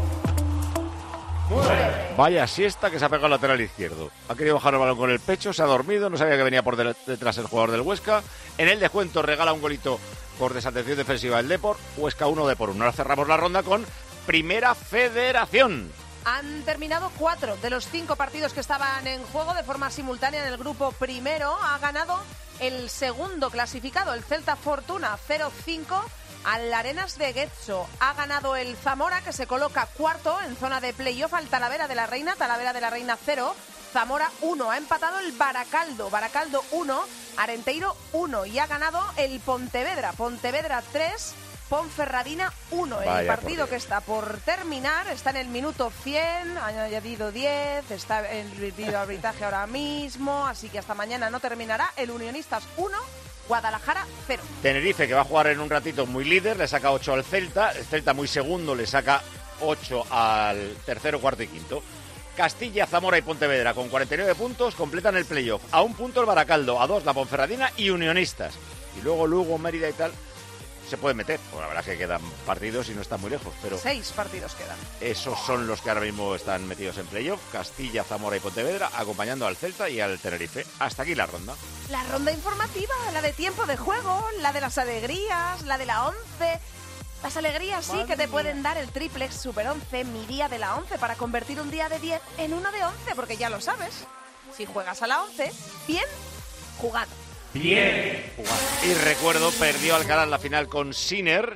Speaker 5: Mueve. Vaya siesta que se ha pegado al lateral izquierdo. Ha querido bajar el balón con el pecho, se ha dormido, no sabía que venía por detrás el jugador del Huesca. En el descuento regala un golito por desatención defensiva del Depor. Huesca 1, Depor 1. Ahora cerramos la ronda con Primera Federación.
Speaker 9: Han terminado 4 de los 5 partidos que estaban en juego de forma simultánea en el grupo primero. Ha ganado el segundo clasificado, el Celta Fortuna 0-5 al Arenas de Getxo. Ha ganado el Zamora, que se coloca cuarto en zona de playoff, al Talavera de la Reina 0, Zamora 1. Ha empatado el Baracaldo 1, Arenteiro 1 y ha ganado el Pontevedra 3, Ponferradina 1. El partido que está por terminar está en el minuto 100, ha añadido 10, está en el video arbitraje ahora mismo, así que hasta mañana no terminará. El Unionistas 1, Guadalajara 0.
Speaker 5: Tenerife, que va a jugar en un ratito, muy líder, le saca 8 al Celta. El Celta muy segundo, le saca 8 al tercero, cuarto y quinto. Castilla, Zamora y Pontevedra con 49 puntos completan el playoff. A 1 punto el Baracaldo, a 2 la Ponferradina y Unionistas. Y luego Lugo, Mérida y tal se puede meter, porque la verdad es que quedan partidos y no están muy lejos, pero
Speaker 9: 6 partidos quedan.
Speaker 5: Esos son los que ahora mismo están metidos en playoff: Castilla, Zamora y Pontevedra, acompañando al Celta y al Tenerife. Hasta aquí la ronda.
Speaker 9: La ronda informativa, la de tiempo de juego, la de las alegrías, la de la 11. Las alegrías sí que te pueden dar el triplex Super 11, mi día de la 11, para convertir un día de 10 en uno de 11, porque ya lo sabes, si juegas a la 11, bien jugado.
Speaker 5: Bien jugado. Y recuerdo, perdió Alcaraz la final con Sinner,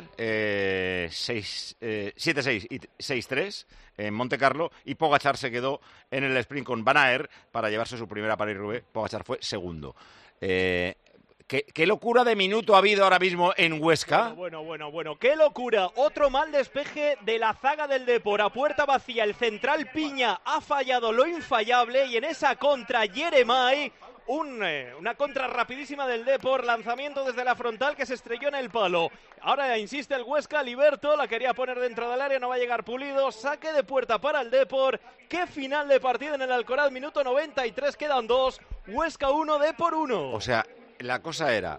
Speaker 5: 7-6 y 6-3 en Monte Carlo, y Pogačar se quedó en el sprint con Van Aert para llevarse su primera París-Roubaix. Pogačar fue segundo. ¿Qué locura de minuto ha habido ahora mismo en Huesca?
Speaker 13: Bueno, qué locura. Otro mal despeje de la zaga del Depor a puerta vacía. El central Piña ha fallado lo infallable y en esa contra Yeremay, una contra rapidísima del Depor, lanzamiento desde la frontal que se estrelló en el palo. Ahora insiste el Huesca, Liberto la quería poner dentro del área, no va a llegar Pulido, saque de puerta para el Depor. Qué final de partido en el Alcoraz, minuto 93, quedan 2, Huesca 1, Depor 1.
Speaker 5: O sea, la cosa era,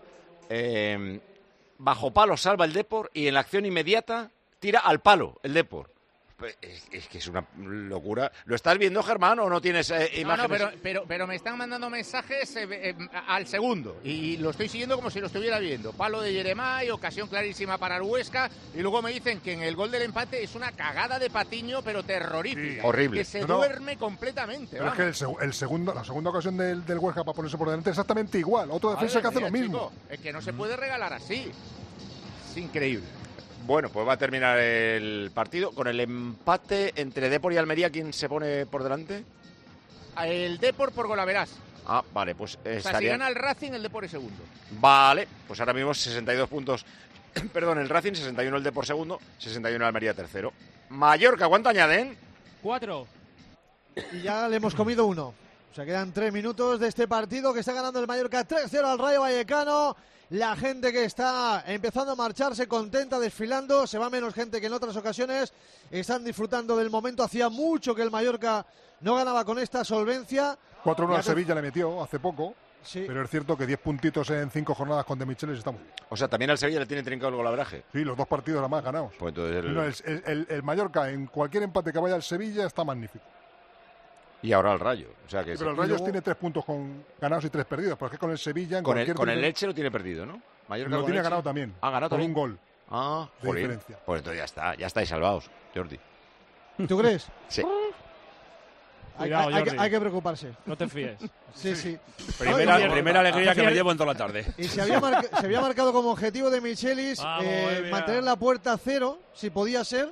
Speaker 5: bajo palo salva el Depor y en la acción inmediata tira al palo el Depor. Es que es una locura. ¿Lo estás viendo, Germán, o no tienes imágenes?
Speaker 22: No, pero me están mandando mensajes al segundo y lo estoy siguiendo como si lo estuviera viendo. Palo de Yeremay, ocasión clarísima para el Huesca, y luego me dicen que en el gol del empate es una cagada de Patiño, pero terrorífica.
Speaker 5: Sí, horrible.
Speaker 22: Que se duerme completamente.
Speaker 2: Pero es que la segunda ocasión del Huesca para ponerse por delante es exactamente igual. Otro defensa que hace lo mismo.
Speaker 22: Chico, es que no se puede regalar así. Es increíble.
Speaker 5: Bueno, pues va a terminar el partido con el empate entre Depor y Almería. ¿Quién se pone por delante?
Speaker 22: El Depor por golaveras.
Speaker 5: Ah, vale, pues
Speaker 22: estaría... O sea, si gana el Racing, el Depor es segundo.
Speaker 5: Vale, pues ahora mismo 62 puntos. Perdón, el Racing, 61 el Depor segundo, 61 el Almería tercero. Mallorca, ¿cuánto añaden?
Speaker 10: 4.
Speaker 16: Y ya le hemos comido 1. O sea, quedan 3 minutos de este partido que está ganando el Mallorca 3-0 al Rayo Vallecano. La gente que está empezando a marcharse contenta, desfilando, se va menos gente que en otras ocasiones, están disfrutando del momento, hacía mucho que el Mallorca no ganaba con esta solvencia.
Speaker 2: 4-1 al Sevilla le metió hace poco,
Speaker 16: sí.
Speaker 2: Pero es cierto que 10 puntitos en 5 jornadas con De Michelis está muy bien.
Speaker 5: O sea, también al Sevilla le tiene trincado el golaveraje.
Speaker 2: Sí, los 2 partidos además ganados.
Speaker 5: Pues entonces
Speaker 2: el Mallorca en cualquier empate que vaya al Sevilla está magnífico.
Speaker 5: Y ahora el Rayo. O sea que
Speaker 2: sí, pero el Rayo tiene 3 puntos ganados y 3 perdidos. Porque es que con el Sevilla...
Speaker 5: Con el Elche lo tiene perdido, ¿no?
Speaker 2: Mallorca lo tiene ganado también.
Speaker 5: Ah, ganado
Speaker 2: por
Speaker 5: también.
Speaker 2: Un gol.
Speaker 5: Ah,
Speaker 2: de diferencia.
Speaker 5: Pues entonces ya estáis salvados, Jordi.
Speaker 16: ¿Tú crees?
Speaker 5: Sí.
Speaker 16: Cuidado, hay que preocuparse.
Speaker 10: No te fíes.
Speaker 16: Sí.
Speaker 18: Primera alegría que me llevo en toda la tarde.
Speaker 16: Y se había marcado como objetivo de Michelis mantener la puerta a 0, si podía ser.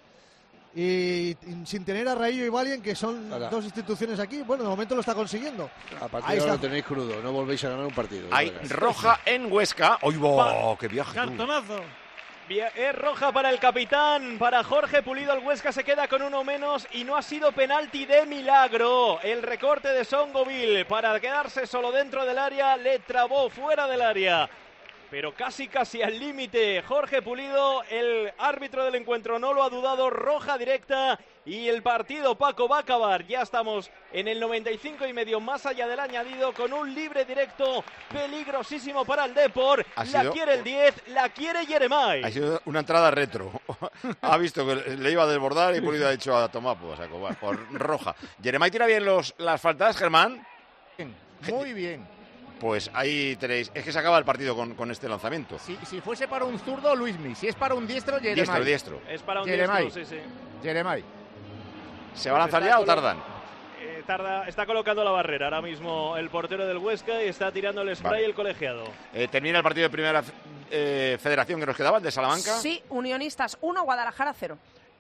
Speaker 16: Y sin tener a Raillo y Valien, que son 2 instituciones aquí, bueno, de momento lo está consiguiendo.
Speaker 12: A partir de ahora lo tenéis crudo, no volvéis a ganar un partido.
Speaker 5: Hay roja en Huesca. ¡Oy, qué viaje!
Speaker 23: ¡Cartonazo!
Speaker 13: Es roja para el capitán, para Jorge Pulido. El Huesca se queda con 1 menos y no ha sido penalti de milagro. El recorte de Songoville para quedarse solo dentro del área, le trabó fuera del área. Pero casi al límite. Jorge Pulido, el árbitro del encuentro, no lo ha dudado. Roja directa y el partido, Paco, va a acabar. Ya estamos en el 95 y medio, más allá del añadido, con un libre directo peligrosísimo para el Depor. Quiere el 10, la quiere Yeremay.
Speaker 5: Ha sido una entrada retro. Ha visto que le iba a desbordar y Pulido ha dicho a tomar pues a cobar, por roja. Yeremay tira bien las faltas, Germán.
Speaker 22: Muy bien.
Speaker 5: Pues ahí tenéis. Es que se acaba el partido con este lanzamiento.
Speaker 22: Si fuese para un zurdo, Luismi. Si es para un diestro, Yeremay.
Speaker 5: Diestro.
Speaker 13: Es para un
Speaker 22: Yeremay.
Speaker 13: diestro, sí.
Speaker 22: Yeremay.
Speaker 5: ¿Se va a lanzar ya o tardan?
Speaker 13: Está colocando la barrera ahora mismo el portero del Huesca y está tirando el spray el colegiado.
Speaker 5: Termina el partido de primera federación que nos quedaba, el de Salamanca.
Speaker 9: Sí, Unionistas 1, Guadalajara 0.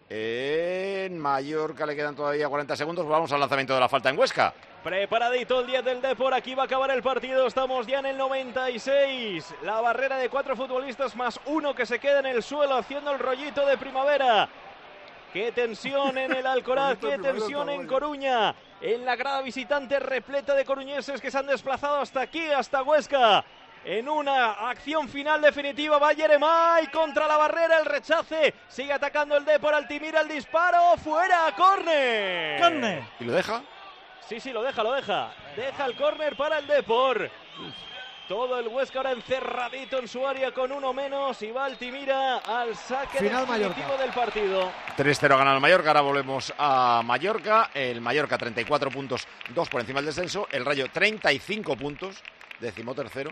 Speaker 5: En Mallorca le quedan todavía 40 segundos. Vamos al lanzamiento de la falta en Huesca.
Speaker 13: Preparadito el 10 del Depor, aquí va a acabar el partido, estamos ya en el 96. La barrera de 4 futbolistas más 1 que se queda en el suelo haciendo el rollito de primavera. Qué tensión en el Alcoraz, qué tensión en Coruña. En la grada visitante repleta de coruñeses que se han desplazado hasta aquí, hasta Huesca. En una acción final definitiva va Yeremay contra la barrera, el rechace. Sigue atacando el Depor, Altimira, el disparo, fuera, córner.
Speaker 23: ¡Córner!
Speaker 5: ¿Y lo deja?
Speaker 13: Sí, lo deja. Deja el córner para el Depor. Todo el Huesca ahora encerradito en su área con 1 menos y va Altimira al saque
Speaker 16: final
Speaker 13: definitivo
Speaker 16: Mallorca.
Speaker 13: del partido.
Speaker 5: 3-0 gana el Mallorca, ahora volvemos a Mallorca. El Mallorca 34 puntos, 2 por encima del descenso. El Rayo 35 puntos, 13º,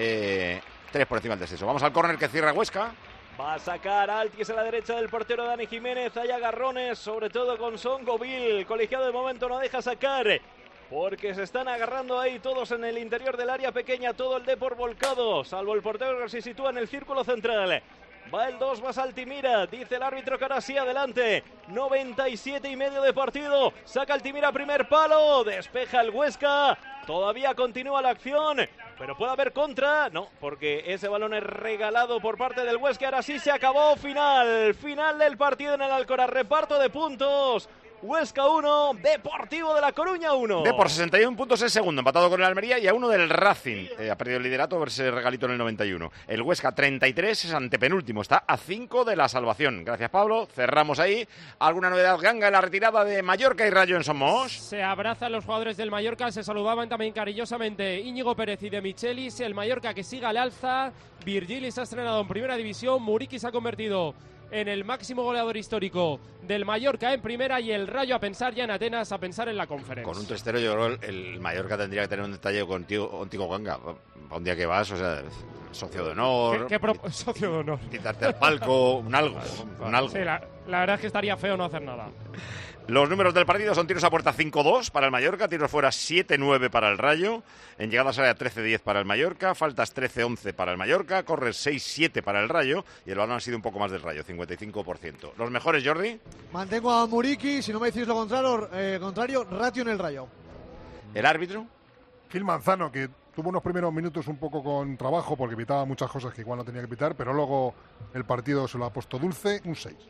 Speaker 5: 3 por encima del descenso. Vamos al córner que cierra Huesca.
Speaker 13: Va a sacar Altis a la derecha del portero Dani Jiménez. Hay agarrones, sobre todo con Songoville. Colegiado de momento no deja sacar, porque se están agarrando ahí todos en el interior del área pequeña. Todo el Depor volcado, salvo el portero que se sitúa en el círculo central. Va el 2 más Altimira, dice el árbitro que ahora sí adelante. 97,5 de partido. Saca el Timira primer palo, despeja el Huesca. Todavía continúa la acción, pero puede haber contra. No, porque ese balón es regalado por parte del Huesca. Ahora sí se acabó. Final del partido en el Alcoraz. Reparto de puntos. Huesca 1, Deportivo de La Coruña 1.
Speaker 5: Por 61 puntos es segundo, empatado con el Almería y a 1 del Racing. Ha perdido el liderato por ese regalito en el 91. El Huesca 33 es antepenúltimo, está a 5 de la salvación. Gracias, Pablo. Cerramos ahí. ¿Alguna novedad, Ganga, en la retirada de Mallorca y Rayo en Somos?
Speaker 10: Se abrazan los jugadores del Mallorca, se saludaban también cariñosamente Íñigo Pérez y De Michelis. El Mallorca que sigue al alza. Virgilis ha estrenado en Primera División. Muriqui se ha convertido en el máximo goleador histórico del Mallorca en Primera, y el Rayo a pensar ya en Atenas, a pensar en la Conferencia.
Speaker 5: Con un 3-0 yo creo el Mallorca tendría que tener un detalle contigo Ganga. Para un día que vas, o sea, socio de honor.
Speaker 10: Socio de honor.
Speaker 5: Quitarte al palco, un algo.
Speaker 10: Sí, la verdad es que estaría feo no hacer nada.
Speaker 5: Los números del partido son tiros a puerta 5-2 para el Mallorca, tiros fuera 7-9 para el Rayo, en llegadas área 13-10 para el Mallorca, faltas 13-11 para el Mallorca, corres 6-7 para el Rayo y el balón ha sido un poco más del Rayo, 55%. ¿Los mejores, Jordi?
Speaker 16: Mantengo a Muriqui, si no me decís lo contrario, ratio en el Rayo.
Speaker 5: ¿El árbitro?
Speaker 2: Gil Manzano, que tuvo unos primeros minutos un poco con trabajo porque pitaba muchas cosas que igual no tenía que pitar, pero luego el partido se lo ha puesto dulce, un 6.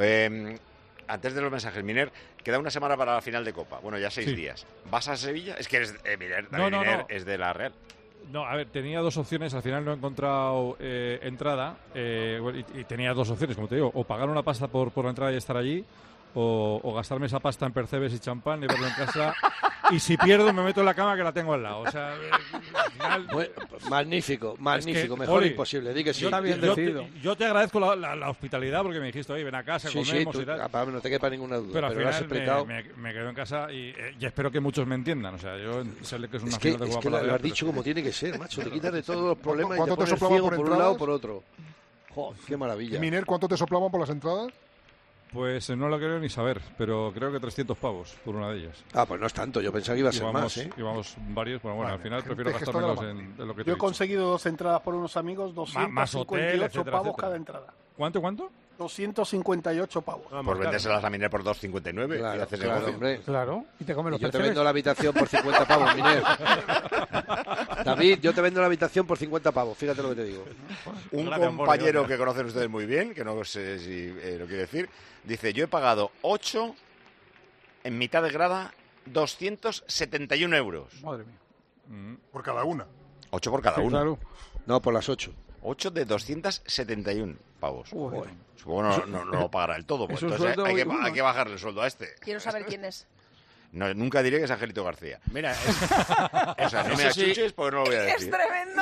Speaker 5: Antes de los mensajes, Miner, queda una semana para la final de Copa. Bueno, ya 6 días. ¿Vas a Sevilla? Es que eres Miner, Miner es de la Real.
Speaker 6: No, a ver, tenía dos opciones. Al final no he encontrado entrada. Y tenía dos opciones, como te digo. O pagar una pasta por la entrada y estar allí, o gastarme esa pasta en percebes y champán y verlo en casa. Y si pierdo, me meto en la cama que la tengo al lado. O sea, al final...
Speaker 12: Magnífico,
Speaker 6: es que,
Speaker 12: mejor imposible. Di que sí.
Speaker 6: Yo te agradezco la hospitalidad porque me dijiste, oye, ven a casa, comemos y tal.
Speaker 12: No te quepa ninguna duda.
Speaker 6: Pero al final me quedo en casa y espero que muchos me entiendan. O sea, yo sé que es una final de Copa.
Speaker 12: Es que lo has dicho como tiene que ser, macho. Te quitas de todos los problemas y te pones ciego por un lado o por otro. Joder, qué maravilla.
Speaker 2: Miner, ¿cuánto te soplaban por las entradas?
Speaker 6: Pues no lo quiero ni saber, pero creo que 300 pavos por una de ellas.
Speaker 12: Pues no es tanto, yo pensaba que iba a ser más, ¿eh?
Speaker 6: Íbamos varios, pero bueno, al final prefiero gastármelos en lo que te he
Speaker 7: Yo he conseguido 2 entradas por unos amigos, 258 pavos cada entrada.
Speaker 6: ¿Cuánto?
Speaker 7: 258 pavos.
Speaker 5: Por vendérselas a Miner por 2,59 y haces negocio.
Speaker 12: Hombre.
Speaker 11: Claro, y te comen los
Speaker 12: Yo te vendo la habitación por 50 pavos, Miner. David, yo te vendo la habitación por 50 pavos, fíjate lo que te digo.
Speaker 5: Un compañero que conocen ustedes muy bien, que no sé si lo quiere decir, dice, yo he pagado 8 en mitad de grada, 271 euros.
Speaker 11: Madre mía.
Speaker 2: Por cada una.
Speaker 5: 8 por cada una.
Speaker 11: Claro.
Speaker 12: No, por las 8.
Speaker 5: 8 de 271 pavos.
Speaker 11: Joder.
Speaker 5: Supongo no lo pagará el todo, pues entonces hay que bajarle el sueldo a este.
Speaker 9: Quiero saber quién es.
Speaker 5: No, nunca diré que es Angelito García.
Speaker 18: Mira,
Speaker 5: o sea, no me achuches porque no lo voy a decir.
Speaker 9: ¡Es tremendo!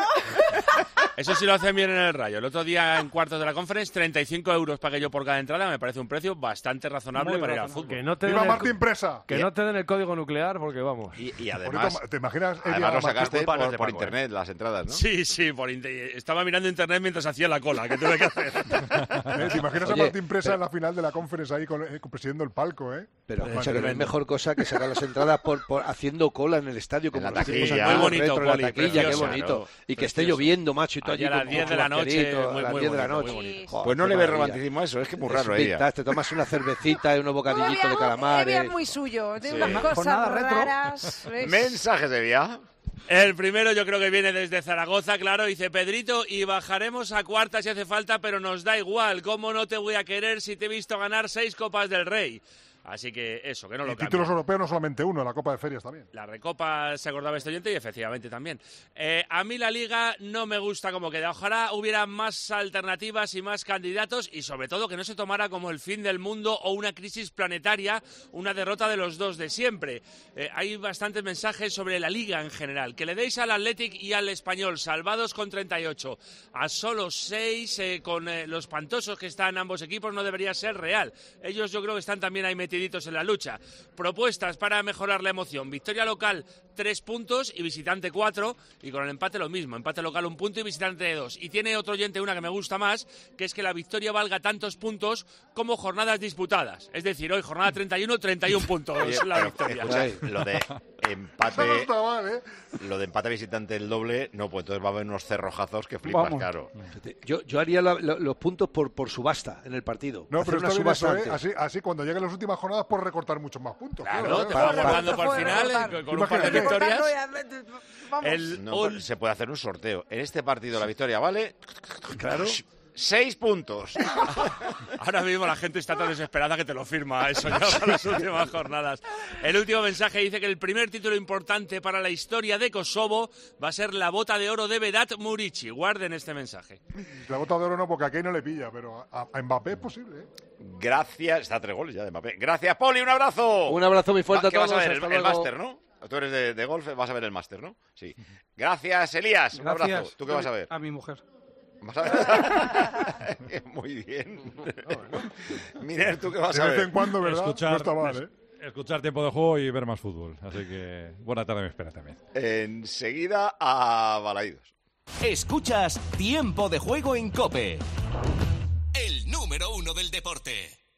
Speaker 18: Eso sí lo hacen bien en el Rayo. El otro día en cuartos de la Conference, 35 euros pagué yo por cada entrada. Me parece un precio bastante razonable para ir al fútbol.
Speaker 4: Que no te
Speaker 2: ¡Viva
Speaker 4: den
Speaker 2: Martín Presa!
Speaker 4: Que no te den el código nuclear porque vamos.
Speaker 5: Y además,
Speaker 2: ¿te imaginas?
Speaker 5: Además lo sacaste por internet, las entradas, ¿no?
Speaker 18: Sí, estaba mirando internet mientras hacía la cola, que tuve que hacer.
Speaker 2: ¿Te imaginas a Martín Presa en la final de la Conference ahí presidiendo el palco, eh?
Speaker 12: Pero escucha, que no hay mejor cosa que sacar las entradas por haciendo cola en el estadio, como
Speaker 5: en la taquilla.
Speaker 18: Muy bonito,
Speaker 12: la taquilla, qué bonito.
Speaker 18: Claro,
Speaker 12: y que esté lloviendo, macho, y todo allí
Speaker 18: a las 10 de la noche,
Speaker 12: a las 10 de la noche.
Speaker 5: Pues no le ve romanticismo a eso, es que es muy raro ella.
Speaker 12: Te tomas una cervecita y unos bocadillitos de calamares.
Speaker 9: Es muy suyo, tiene unas cosas raras.
Speaker 5: Mensajes de vía.
Speaker 18: El primero yo creo que viene desde Zaragoza, claro, dice Pedrito, y bajaremos a cuarta si hace falta, pero nos da igual, ¿cómo no te voy a querer si te he visto ganar 6 Copas del Rey? Así que eso, que no lo cambie.
Speaker 2: Títulos europeos no solamente uno, la Copa de Ferias también.
Speaker 18: La Recopa se acordaba este oyente y efectivamente también. A mí la Liga no me gusta como queda. Ojalá hubiera más alternativas y más candidatos y sobre todo que no se tomara como el fin del mundo o una crisis planetaria, una derrota de los dos de siempre. Hay bastantes mensajes sobre la Liga en general. Que le deis al Athletic y al Español, salvados con 38. A solo 6 con los pantosos que están ambos equipos no debería ser real. Ellos yo creo que están también ahí metidos en la lucha. Propuestas para mejorar la emoción. Victoria local 3 puntos y visitante 4 y con el empate lo mismo. Empate local 1 punto y visitante 2. Y tiene otro oyente una que me gusta más, que es que la victoria valga tantos puntos como jornadas disputadas. Es decir, hoy jornada 31, 31 puntos.
Speaker 5: Oye,
Speaker 18: la victoria.
Speaker 5: Escucha, lo de empate.
Speaker 2: Eso no está mal, ¿eh?
Speaker 5: Lo de empate visitante el doble, no, pues entonces va a haber unos cerrojazos que flipas, claro.
Speaker 12: Yo haría los puntos por subasta en el partido.
Speaker 2: No, pero
Speaker 12: una
Speaker 2: está bien
Speaker 12: subasta
Speaker 2: eso, así cuando lleguen las últimas jornadas por recortar muchos más puntos.
Speaker 18: Claro, te vas guardando por el final con un par de victorias.
Speaker 5: Se puede hacer un sorteo. En este partido la victoria vale.
Speaker 12: Claro.
Speaker 5: 6 puntos.
Speaker 18: Ahora mismo la gente está tan desesperada que te lo firma eso ya para las últimas jornadas. El último mensaje dice que el primer título importante para la historia de Kosovo va a ser la bota de oro de Vedat Murici. Guarden este mensaje.
Speaker 2: La bota de oro no, porque aquí no le pilla, pero a Mbappé es posible, ¿eh?
Speaker 5: Gracias. Está a 3 goles ya de Mbappé. Gracias, Poli. Un abrazo.
Speaker 12: Un abrazo muy fuerte a todos.
Speaker 5: Vas a ver el máster, ¿no? Tú eres de golf, vas a ver el máster, ¿no? Sí. Gracias, Elías. Un abrazo. ¿Tú qué vas a ver?
Speaker 3: A mi mujer.
Speaker 5: ¿Vas a ver? Muy bien. Miner, ¿tú qué vas a ver?
Speaker 2: De vez en cuando, ¿verdad? No está mal, ¿eh?
Speaker 6: Escuchar tiempo de juego y ver más fútbol. Así que buena tarde me espera también.
Speaker 5: Enseguida a Balaídos.
Speaker 8: Escuchas Tiempo de Juego en COPE. El número 1 del deporte.